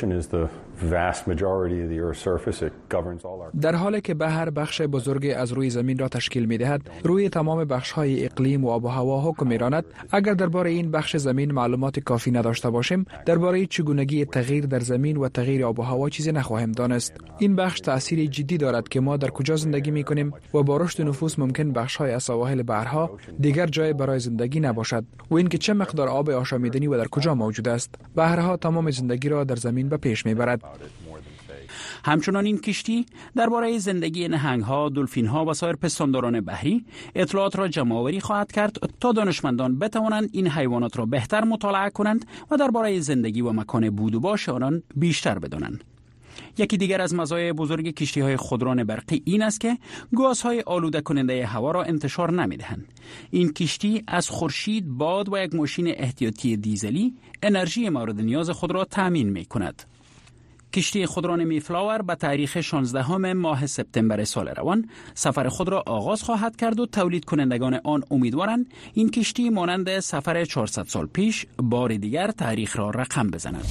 در حالی که بحر بخش بزرگی از روی زمین را تشکیل می‌دهد، روی تمام بخش‌های اقلیم و آب و هوا حکم می‌راند. اگر درباره این بخش زمین معلومات کافی نداشته باشیم، درباره چگونگی تغییر در زمین و تغییر آب و هوا چیزی نخواهیم دانست. این بخش تأثیر جدی دارد که ما در کجا زندگی می‌کنیم و با رشد نفوس ممکن بخش‌های از سواحل بحرها دیگر جای برای زندگی نباشد و اینکه چه مقدار آب آشامیدنی و در کجا موجود است. بحرها تمام زندگی را در زمین به پیش می‌برد. همچنان این کشتی درباره زندگی نهنگ‌ها، دلفین‌ها و سایر پستانداران بحری اطلاعات را جمع‌آوری خواهد کرد تا دانشمندان بتوانند این حیوانات را بهتر مطالعه کنند و درباره زندگی و مکان بود و باش آنان بیشتر بدانند. یکی دیگر از مزایای بزرگ کشتی‌های خودران برقی این است که گازهای آلوده کننده هوا را انتشار نمی‌دهند. این کشتی از خورشید، باد و یک ماشین احتیاطی دیزلی انرژی مورد نیاز خود را تامین می‌کند. کشتی خودران میفلاور به تاریخ 16 ماه سپتامبر سال روان سفر خود را آغاز خواهد کرد و تولید کنندگان آن امیدوارند این کشتی مانند سفر 400 سال پیش بار دیگر تاریخ را رقم بزند.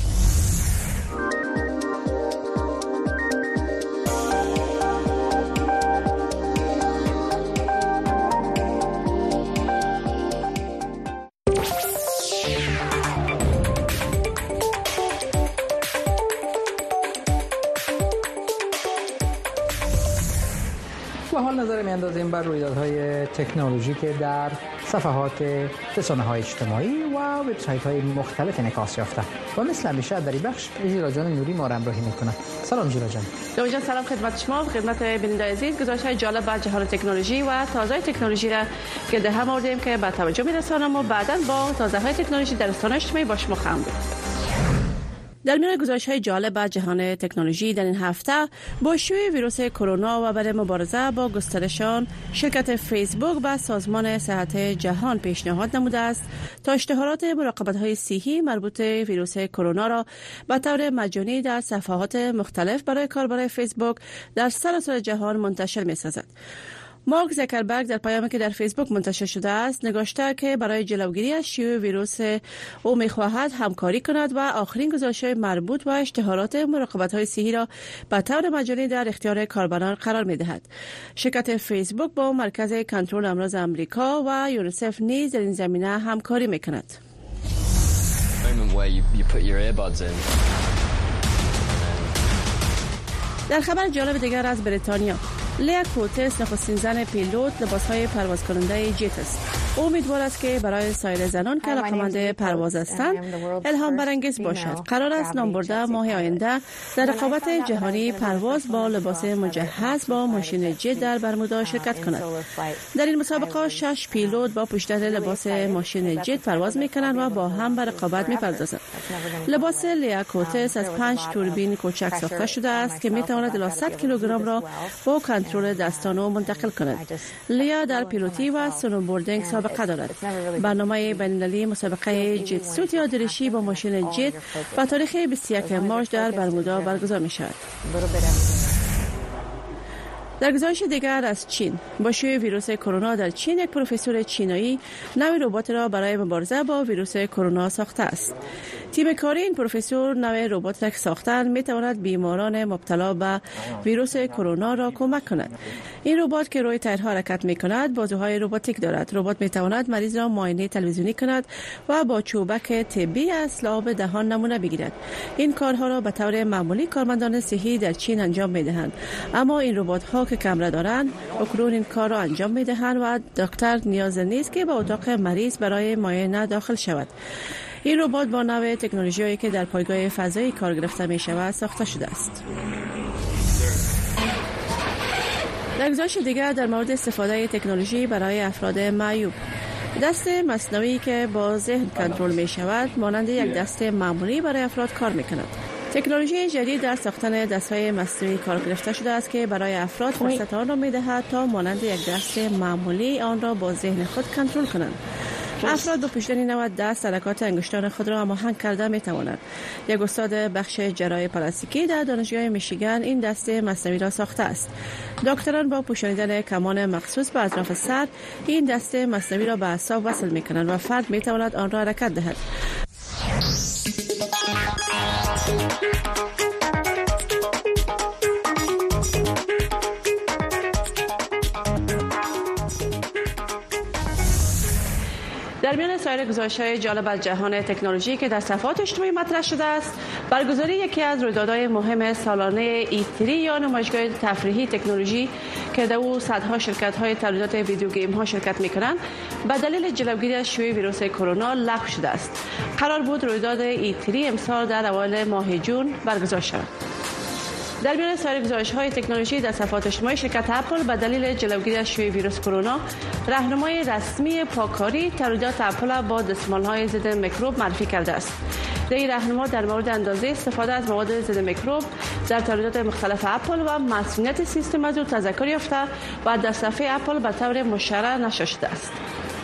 حال نظر میاندازیم بر رویدادهای تکنولوژی که در صفحات رسانه‌های اجتماعی و وبسایت‌های مختلف انعکاس یافته و مثل همیشه در این بخش ژیلا جان نوری ما را همراهی می‌کند. سلام ژیلا جان. جان سلام خدمت شما و خدمت بیننده عزیز. گزارش‌های جالب بر جهان تکنولوژی و تازه تکنولوژی را گرد هم آوردیم که به توجه می‌رسانم و بعداً با تازه‌های تکنولوژی در رسانه‌های اجتماعی با شما خواهم بود. در میان گزارش‌های جالب از جهان تکنولوژی در این هفته با شیوع ویروس کرونا و برای مبارزه با گسترشان شرکت فیسبوک به سازمان صحت جهان پیشنهاد نموده است تا اشتهارات مراقبت‌های صحی مربوط به ویروس کرونا را به طور مجانی در صفحات مختلف برای کاربران فیسبوک در سراسر جهان منتشر می‌سازد. مارک زاکربرگ در پیامی که در فیسبوک منتشر شده است نگاشته که برای جلوگیری از شیوع ویروس او می‌خواهد همکاری کند و آخرین گزارش‌های مربوط به اشتهارات مراقبت‌های صحی را به طور مجانی در اختیار کاربران قرار می‌دهد. شرکت فیسبوک با مرکز کنترل امراض آمریکا و یونیسف نیز در این زمینه همکاری می‌کند. در خبر جالب دیگر از بریتانیا، لیا کوتس نخستین زن پیلوت لباسهای پرواز کننده جت است. او امیدوار است که برای سایر زنان که علاقه‌مند پرواز هستند الهام برانگیز باشد. قرار است نام برده ماه آینده در رقابت جهانی پرواز با لباس مجهز با ماشین جت در برمودا شرکت کند. در این مسابقه 6 پیلوت با پوشیدن لباس ماشین جت پرواز می‌کنند و با هم به رقابت می‌پردازند. لباس لیا کوتس از 5 توربین کوچک ساخته شده است که می‌تواند الی 100 کیلوگرم را با کنترل دستانو منتقل کند. لیا در پیلوتی و سنوبوردینگ سابقه دارد. برنامه بین‌المللی مسابقه جت سوت یا درشی با ماشین جت با تاریخ 21 مارس در برمودا برگزار می شود. در گزارش دیگر از چین، با شیوع ویروس کرونا در چین، یک پروفسور چینایی نوع ربات را برای مبارزه با ویروس کرونا ساخته است. تیم کاری این پروفسور نوع ربات را ساختن می تواند بیماران مبتلا به ویروس کرونا را کمک کند. این ربات که روی تیرها حرکت می کند بازوهای رباتیک دارد. ربات می تواند مریض را معاینه تلویزیونی کند و با چوبک طبی از لعاب دهان نمونه بگیرد. این کارها را به طور معمولی کارمندان صحی در چین انجام می دهند، اما این ربات ها که کامره دارند اکنون این کار را انجام می دهند و دکتر نیاز نیست که به اتاق مریض برای معاینه داخل شود. این ربات با نوع تکنولوژی‌ای که در پایگاه فضایی کار گرفته می شود ساخته شده است. در گزارش دیگر در مورد استفاده تکنولوژی برای افراد معیوب، دست مصنوعی که با ذهن کنترل می شود مانند یک دست معمولی برای افراد کار می کند. تکنولوژی جدید در ساختن دست‌های مصنوعی کار گرفته شده است که برای افراد فرصت آن را می‌دهد تا مانند یک دست معمولی آن را با ذهن خود کنترل کنند. افراد با پوشیدن این نوع دست حرکات انگشتان خود را هماهنگ کرده می‌توانند. یک استاد بخش جراحی پلاستیکی در دانشگاه میشیگان این دست مصنوعی را ساخته است. دکتران با پوشانیدن کمان مخصوص به اطراف سر این دست مصنوعی را به اعصاب وصل می‌کنند و فرد می‌تواند آن را حرکت دهد. در میان سایر گزارش‌های جالب از جهان تکنولوژی که در صفحات اجتماعی مطرح شده است، برگزاری یکی از رویدادهای مهم سالانه E3 یا نمایشگاه تفریحی تکنولوژی که در او صدها شرکت‌های تولیدات ویدیو گیم‌ها شرکت می‌کنند، به دلیل جلوگیری از شیوع ویروس کرونا لغو شده است. قرار بود رویداد E3 امسال در اوایل ماه جون برگزار شود. در میان سایر گزارش‌های تکنولوژی در صفحات اجتماعی، شرکت اپل به دلیل جلوگیری از شیوع ویروس کرونا راهنمای رسمی پاککاری تولیدات اپل با دستمال‌های ضد میکروب معرفی کرده است. این راهنما در مورد اندازه استفاده از مواد ضد میکروب در تولیدات مختلف اپل و مسئولیت سیستم از او تذکر یافته و در صفحه اپل به طور مشرع نشر شده است.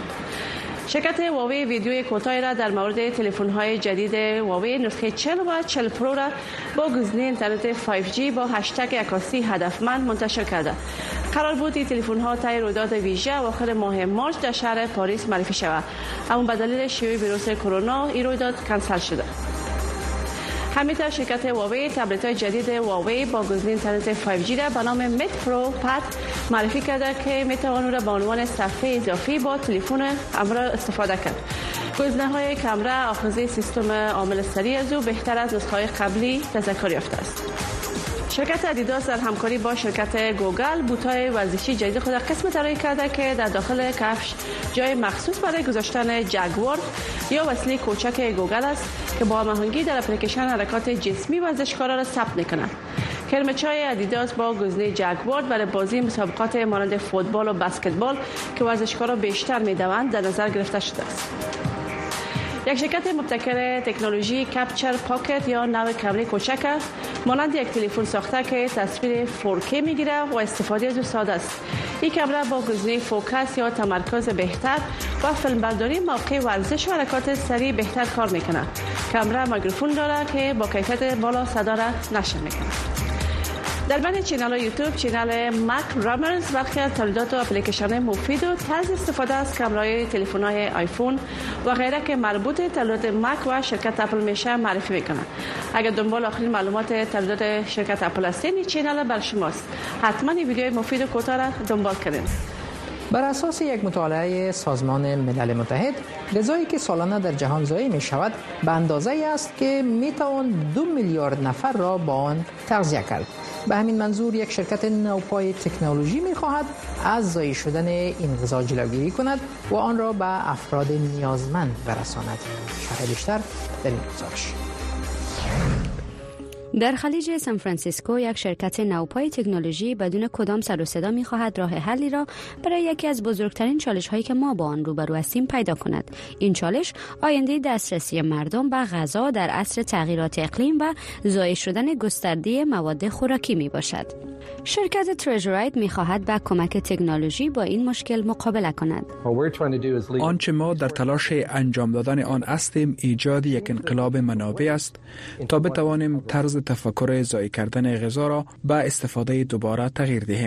شرکت هواوی ویدیوی کوتاهی را در مورد تلفن‌های جدید هواوی نسخه 40 و 40 پرو را با گزینه اینترنت 5G با هشتگ عکاسی هدفمند منتشر کرده. قرار بود این تلفن‌ها طی رویداد ویژه اواخر ماه مارس در شهر پاریس معرفی شود، اما به دلیل شیوع ویروس کرونا این رویداد کنسل شده. همینطور شرکت هواوی تبلت‌های جدید هواوی با گزینه اینترنت 5G را به نام مت پرو پد معرفی کرده که میتوان او را به عنوان صفحه اضافی با تلفن همراه استفاده کرد. گزینه‌های کامera، آخذه سیستم عامل سریع از او بهتر از نسخه‌های قبلی تذکر یافته است. شرکت ادیداس در همکاری با شرکت گوگل بوت‌های ورزشی جدید خود قسم طراحی کرده که در داخل کفش جای مخصوص برای گذاشتن جگوار یا وسیله کوچک گوگل است که با هماهنگی در اپلیکیشن حرکات جسمی ورزشکارا را ثبت می‌کنند. کرمچ‌های ادیداس با گزینه جگوار برای بازی مسابقات مانند فوتبال و بسکتبال که ورزشکارا بیشتر می‌دوند در نظر گرفته شده است. یک شرکت مبتکر تکنولوژی کپچر پاکت یا نوع کامره کوچک مانند یک تلفن ساخته که تصویر 4K میگیره و استفاده از او ساده است. این کامره با گزینه فوکس یا تمرکز بهتر و فیلمبرداری موقع ورزش و حرکات سریع بهتر کار میکنه. کامره میکروفون داره که با کیفیت بالا صدا را نشر میکنه. در بین چینل یوتیوب، چینل مک رامرز برخی از تولیدات و اپلیکیشن مفید و طرز استفاده از کامرای تلفن‌های آیفون و غیره که مربوط تولیدات مک و شرکت اپل میشه معرفی میکنه. اگر دنبال آخرین معلومات تولیدات شرکت اپل هستین، این چینل بر شماست. حتما این ویدیوی مفید و کوتاه را دنبال کنید. بر اساس یک مطالعه سازمان ملل متحد، غذایی که سالانه در جهان ضایع می شود به اندازه‌ای است که می توان 2 میلیارد نفر را با آن تغذیه کرد. به همین منظور یک شرکت نوپای تکنولوژی می خواهد از ضایع شدن این غذا جلوگیری کند و آن را به افراد نیازمند برساند. شرح بیشتر در این گزارش. در خلیج سان فرانسیسکو یک شرکت نوپای تکنولوژی بدون کدام سر و صدا می‌خواهد راه حلی را برای یکی از بزرگترین چالش‌هایی که ما با آن روبرو هستیم پیدا کند. این چالش آینده دسترسی مردم به غذا در عصر تغییرات اقلیم و ضایع شدن گسترده مواد خوراکی میباشد. شرکت ترژرایت می‌خواهد با کمک تکنولوژی با این مشکل مقابله کند. آنچه ما در تلاش انجام دادن آن هستیم ایجاد یک انقلاب منابع است تا بتوانیم طرز تفکر ضایع کردن غذا را به استفاده دوباره تغییر دهیم.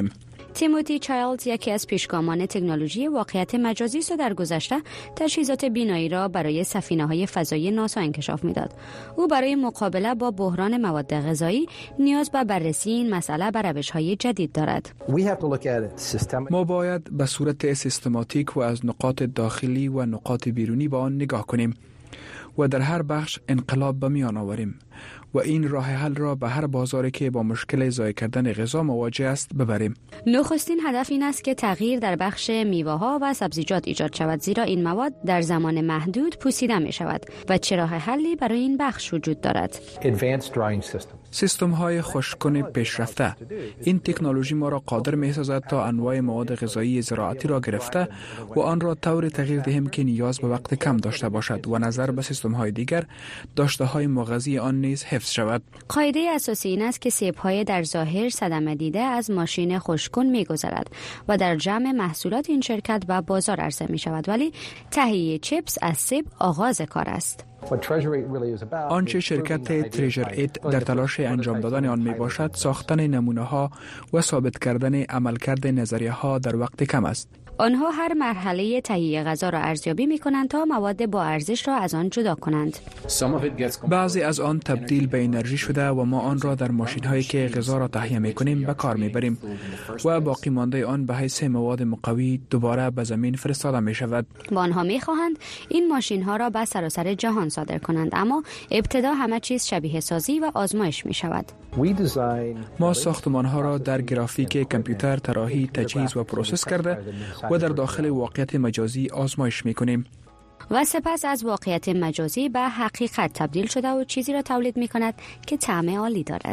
تیموتی چایلدز یکی از پیشگامان تکنولوژی واقعیت مجازی است و در گذشته تجهیزات بینایی را برای سفینه‌های فضایی ناسا انکشاف می‌داد. او برای مقابله با بحران مواد غذایی نیاز به بررسی این مسئله به روش‌های جدید دارد. ما باید به صورت سیستماتیک و از نقاط داخلی و نقاط بیرونی به آن نگاه کنیم و در هر بخش انقلاب به میان آوریم و این راه حل را به هر بازاری که با مشکل ضایع کردن غذا مواجه است ببریم. نخستین هدف این است که تغییر در بخش میوه‌ها و سبزیجات ایجاد شود، زیرا این مواد در زمان محدود پوسیده می شود و چه راه حلی برای این بخش وجود دارد؟ سیستم های خشککن پیشرفته. این تکنولوژی ما را قادر می سازد تا انواع مواد غذایی زراعتی را گرفته و آن را طوری تغییر دهیم که نیاز به وقت کم داشته باشد و نظر به سیستم های دیگر داشته های مغذی آن نیز حفظ شود. قاعده اساسی این است که سیب‌های در ظاهر صدمه دیده از ماشین خشککن می‌گذرد و در جمع محصولات این شرکت به بازار عرضه می‌شود، ولی تهیه چیپس از سیب آغاز کار است. آنچه شرکت تریژر ایت در تلاش انجام دادن آن می باشد ساختن نمونه ها و ثابت کردن عملکرد نظریه ها در وقت کم است. آنها هر مرحله تهیه غذا را ارزیابی می کنند تا مواد با ارزش را از آن جدا کنند. بعضی از آن تبدیل به انرژی شده و ما آن را در ماشین هایی که غذا را تهیه می کنیم به کار می بریم و باقی مانده آن به حیث مواد مقوی دوباره به زمین فرستاده می شود. آنها می خواهند این ماشین ها را به سراسر جهان صادر کنند، اما ابتدا همه چیز شبیه سازی و آزمایش می شود. ما ساختمان ها را در گرافیک کامپیوتر طراحی، تجهیز و پروسس کرده و در داخل واقعیت مجازی آزمایش می کنیم. و سپس از واقعیت مجازی به حقیقت تبدیل شده و چیزی را تولید می کند که طعم عالی دارد.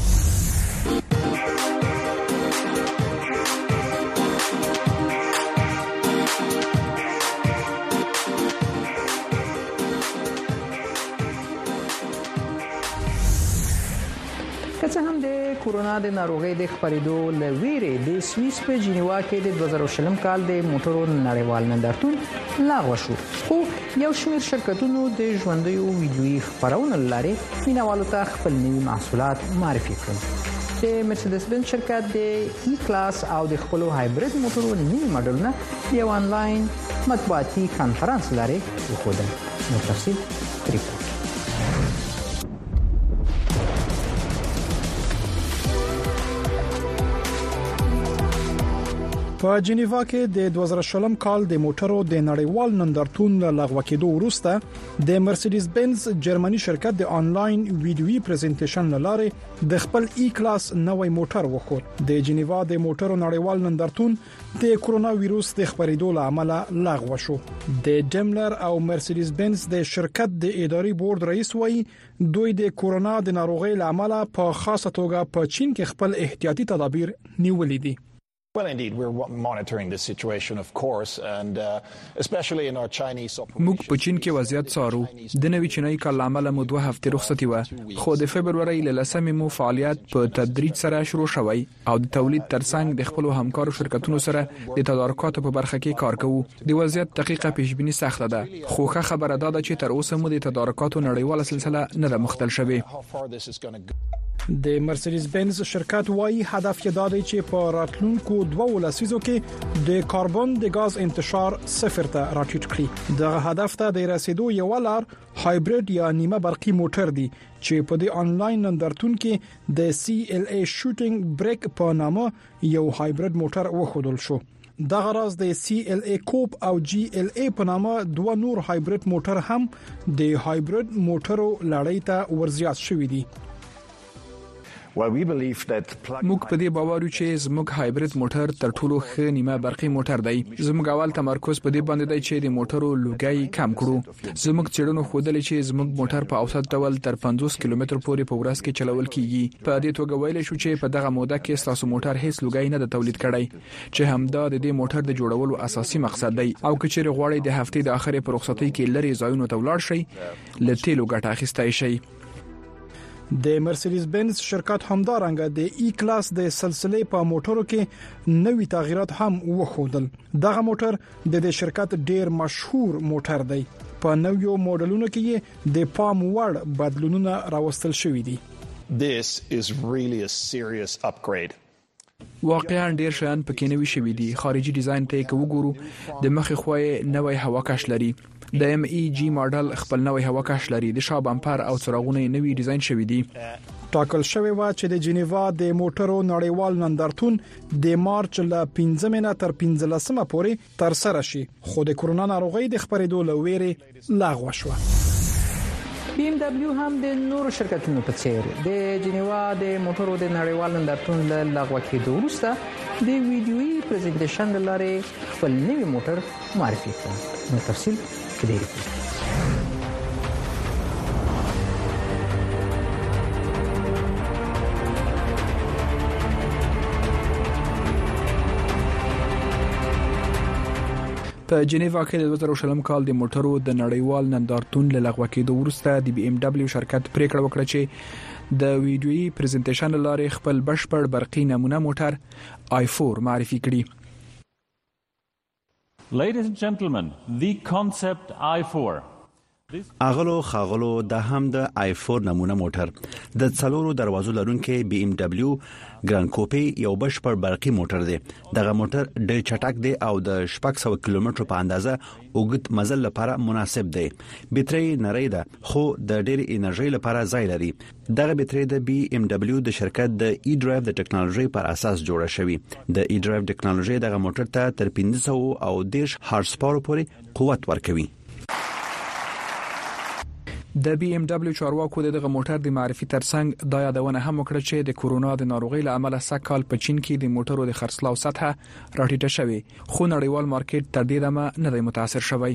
که څه هم د کورونا د ناروغۍ د خپرېدو له ویرې د سویس په جنیوا کې د 2020 کال د موټرو نړیوال نندارتون لغوه شو، خو یو شمېر شرکتونو د ژوندیو ویډیویي خپرونو له لارې مینوالو ته خپل نوي محصولات معرفي کړل. د مرسیډیز بنز شرکت د ای کلاس او د خپلو هایبرید موټرو نوي ماډلونه یو آنلاین مطبوعاتي کانفرنس لارې وښودل. نو تفصیل ریپورت. په جنیوا کې د 2020 کال د موټرو د نړیوال نندارتون لغوه کېدو وروسته د مرسیډیز بنز جرمني شرکت د آنلاین ویډیویي پریزنټیشن لاره د خپل ای کلاس نوې موټر وخوت. د جنیوا د موټرو نړیوال نندارتون د کورونا وایروس د خپرېدو له امله لغوه شو. د ډیملر او مرسیډیز بنز د شرکت د اداري بورډ رئیس وایي دوی د کورونا د ناروغۍ له امله په خاصه توګه په چین کې خپل احتیاطي تدابیر نیولې دي. Well, indeed, we're monitoring this situation, of course, and especially in our Chinese operation. موږ په چین کې وضعیت څارو. د نوي چینایي کال لامل مو 2 هفتې رخصتي و، خو د فبرवरी له 10 مو فعالیت په تدریج سره شروع شوی او د تولید ترڅنګ د خپل همکارو شرکتونو سره د تدارکاتو په برخه کې کار کوو. د وضعیت دقیقه پیشبینی سخت ده، خو ښه خبره ده چې تر اوسه مو د تدارکاتو نړیواله سلسله نه ده مختل شوی. د مرسیډیز بنز شرکت وايي هدف یې دا دی چې په راتلونکو 2 لسیزو کې د کاربن د غاز انتشار صفر ته راټیټ کړي. دغه هدف ته د رسیدو یو لار هایبرید یا نیمه برقي موټر دی چې په دې آنلاین نندارتون کې د CLA شوټینګ بریک په نامه یو هایبرید موټر وښودل شو. دغه راز د CLA کوپ او GLA په نامه 2 نور هایبرید موټر هم د هایبرید موټرو لړۍ ته ورزیات شوې دي. موږ په دې باور یو چې زموږ هایبرید موټر تر ټولو ښه نیمه برقي موټر دی. زموږ اول تمرکز په دې باندې دی چې د موټرو لوګي کم کړو. زموږ څېړنو ښودلې چې زموږ موټر په اوسط ډول تر 50 کیلومتر پورې په ورځ کې چلول کیږي. په دې توګه ویل شو چې په دغه موده کې تاسو موټر هیڅ لوګي نه د تولید کړی، چې همدا د دې موټر د جوړولو اساسي مقصد دی. او کچېر غواړي د هفتې د اخرې په رخصتۍ کې لري ځایونو ته ولاړ شي، لته لوګټه اخیستای شي. د مرسیډیز بنز شرکت همدارنګه د ای کلاس د سلسله په موټرو کې نوې تغیرات هم وښودل. دغه موټر د شرکت ډیر مشهور موټر دی. په نویو موډلونو کې د پام وړ بدلونونه راوستل شوې دي. This is really a serious upgrade. واقعا ډیر شیان پکې نوي شوي دي. خارجي ډیزاین ته کې وګورو د مخې خوې نوې هواکش لري. د ام ای جی ماډل خپل نوې هواکش لري. د شا بمپر او څراغونه نوي ډیزاین شوي دي. ټاکل شوی و چې د جنیوا د موټرو نړیوال نندارتون د مارچ ل 15 نه تر 15 پورې تر سره شي، خو د کورونا ناروغي د خبرېدو لويري لاغو شو. بی ام دبلیو هم د نورو شرکتونو په څیر د جنیوا د موټرو د نړیوال نندارتون له لغوه کېدو وروسته د ویډیويي پریزنټیشن لاره خپل نوی موټر معرفي کړ. نو تفصیل کړئ. په جنیوا کې د 2020 کال د موټرو د نړیوال نندارتون له لغوه کېدو وروسته د بی ام دبلیو شرکت پریکړه وکړه چې د ویډیويي پریزنټیشن لاره خپل بشپړ برقي نمونه موټر i4 معرفي کړي. Ladies and gentlemen, the concept i4. اغلو خاغلو د هم د i4 نمونه موټر د څلورو دروازو لرونکي بی ام دبلیو ګران کوپي یو بشپړ برقي موټر دی. دغه موټر ډېر چټک دی او د 600 کیلومتر په اندازه اوږد مزل لپاره مناسب دی. بیټرۍ نری ده خو د ډېر انرژي لپاره ځای لري. دغه بیټرۍ د بی ام دبلیو د شرکت د ای ډرایو د ټکنالوژي پر اساس جوړه شوې. د ای ډرایو ټکنالوژي دغه موټر ته تر 510 هارس پاور پورې قوت ورکوي. د بی ام دبلیو چارواکو دغه موټر د معرفي ترڅنګ د یادونه هم وکړه چې د کورونا د ناروغۍ له امله سکهال په چین کې د موټرو د خرڅلاو سطح راټیټه شوې، خو نړیوال مارکیټ تر دې دمه نه دی متاثر شوی.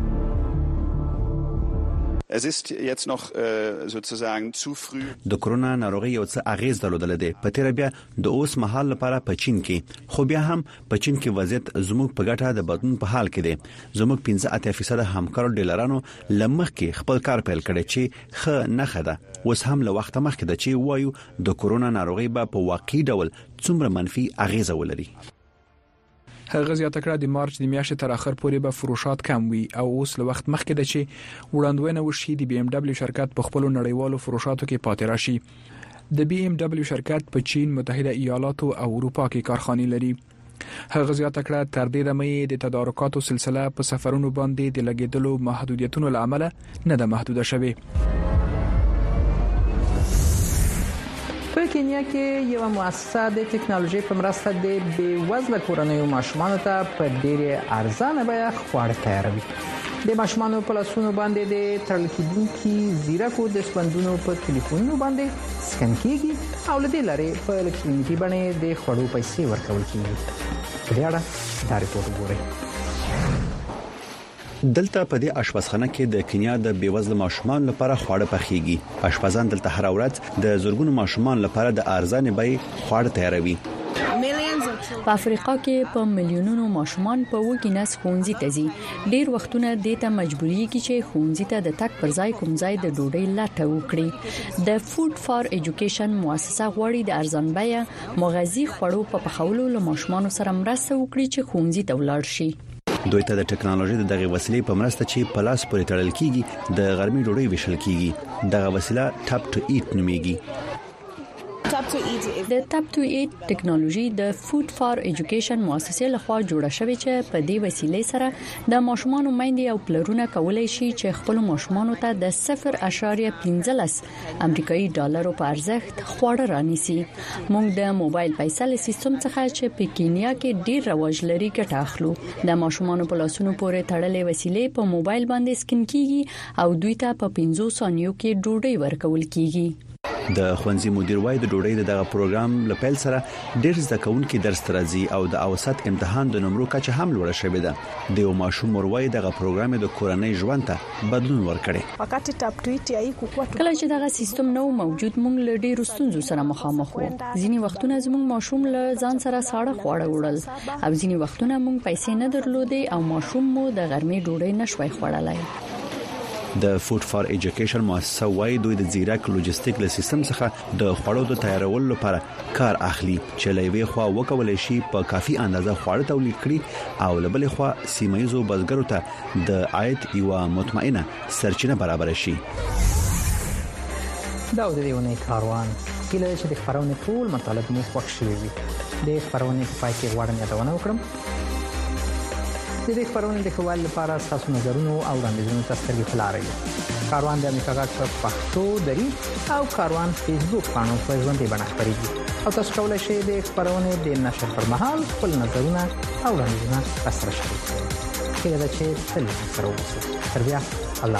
Es ist jetzt noch sozusagen zu früh. د کورونا ناروغي یو څه اغیز درلودل دي په تیر بیا د اوس مهال لپاره په چین کې، خو بیا هم په چین کې وضعیت زموږ په ګټه د بدلون په حال کې دي. زموږ 15% همکارو ډیلرانو لمخ کې خپل کار پیل کړی چې خه نه خده. اوس هم له وخت مخکې د چې وایو د کورونا ناروغي په واقعي ډول څومره منفي اغیز ولري. هغه زیاته کړه د مارچ د میاشتې تر اخر پورې به فروشات کم وي او اوس له وخت مخکې د چې وړاندوینه وشي د بی ام دبلیو شرکت په خپل نړیوالو فروشاتو کې پاتې راشي. د بی ام دبلیو شرکت په چین، متحده ایالاتو او اروپا کې کارخانې لري. هغه زیاته کړه تر دې دمه د تدارکاتو سلسله په سفرونو باندې د لګیدلو محدودیتونو لامل نه ده محدوده شوې. په کینیا کې یو مؤسسه د ټکنالوژي په مرسته د بې وزله کورنیو ماشومانو ته په ډېر ارزانه بیه خواړه تیاروي. د ماشومانو په لاسونو باندې د تړل کېدونکي زیرکو د سپندونو په ټلیفونونو باندې سکن کیږي او له دې لارې په الکترونیکي بڼه د خوړو پیسې ورکول کیږي. په دې اړه دا ریپورت وګورئ. دلته په دې آشپزخانه کې د کینیا د بیوزله ماشومان لپاره خواړه پخېږي. آشپزان دلته هر ورځ د زورګونو ماشومان لپاره د ارزانه بیې خواړه تیاروي. په افریقا کې په میلیونونو ماشومان په وګیناس ښوونځي ته ځي. ډیر وختونه د ته مجبوريږي چې ښوونځي ته د تک پر ځای کوم ځای د ډوډۍ لاټه وکړي. د فود فار ایجوکیشن مؤسسه غواړي د ارزان بیه مغذي خوړو په پخولو له ماشومان سره مرسته وکړي چې ښوونځي ته ولاړ شي. دوی ته د ټکنالوژي د دغه وسیلې په مرسته چې په لاس پورې تړل کیږي د غرمې ډوډۍ ویشل کیږي. دغه وسیله ټاپ ټو ایټ نومیږي. د ټاپ ټو ایټ ټکنالوژي د فود فار ایجوکیشن مؤسسې لخوا جوړه شوې چې په دې وسیلې سره د ماشومان میندې او پلرونه کولای شي چې خپل ماشومان ته د 0.15 امریکایي ډالرو په ارزښت خواړه رانیسي. موږ د موبایل پیسې سیستم څخه چې په کینیا کې ډیر رواج لري ګټه اخلو. د ماشومان په لاسونو پورې تړلې وسیلې په موبایل باندې سکن کیږي او دوی ته په 15 ثانیو کې ډوډۍ ورکول کیږي. د ښوونځي مدیر وایي د ډوډۍ دغه پروګرام لپاره سره ډېر زده کوونکي درس ترازي او د اوسط امتحان د نمرو کچه هم لوړه شوې ده. د یو ماشوم وروي دغه پروګرام د کورنۍ ژوند ته بدلون ورکړي. کله چې دغه سیستم نو موجود مونږ له ډېرو ستونزو سره مخامخ وو. ځینی وختونه زموږ ماشوم له ځان سره ساړه خواړه وړل او ځینی وختونه مونږ پیسې نه درلودې او ماشوم مو د غرمې ډوډۍ نشوي خوړلای. د فود فار ایجوکیشن مؤسسه وايي دوی د زیرک لوجستیک له سیستم څخه د خوړو د تیارولو لپاره کار اخلي چې لوي خو وکولای شي په کافي اندازه خواړه تولید کړي او لبلې خو سیمایزو بزګرو ته د عاید یو مطمئنه سرچینه برابر شي. دا د دیونه کاروان کله چې د خبرونه ټول مطالب مو خوښ شي وي د خبرونه په پای کې غواړم یادونه وکړم د دې خبرونه د خوال لپاره تاسو نظرونه او وړاندیزونه تاسو ته لاري کاروان د امریکا غږ په پښتو دری او کاروان فیسبوک باندې په ژوندۍ بڼه خبريږي او تاسو کولای شئ د خبرونه د نشر پر مهال خپل نظرونه او وړاندیزونه تاسو سره شریک کړئ کله چې تل سره اوسئ تر بیا الله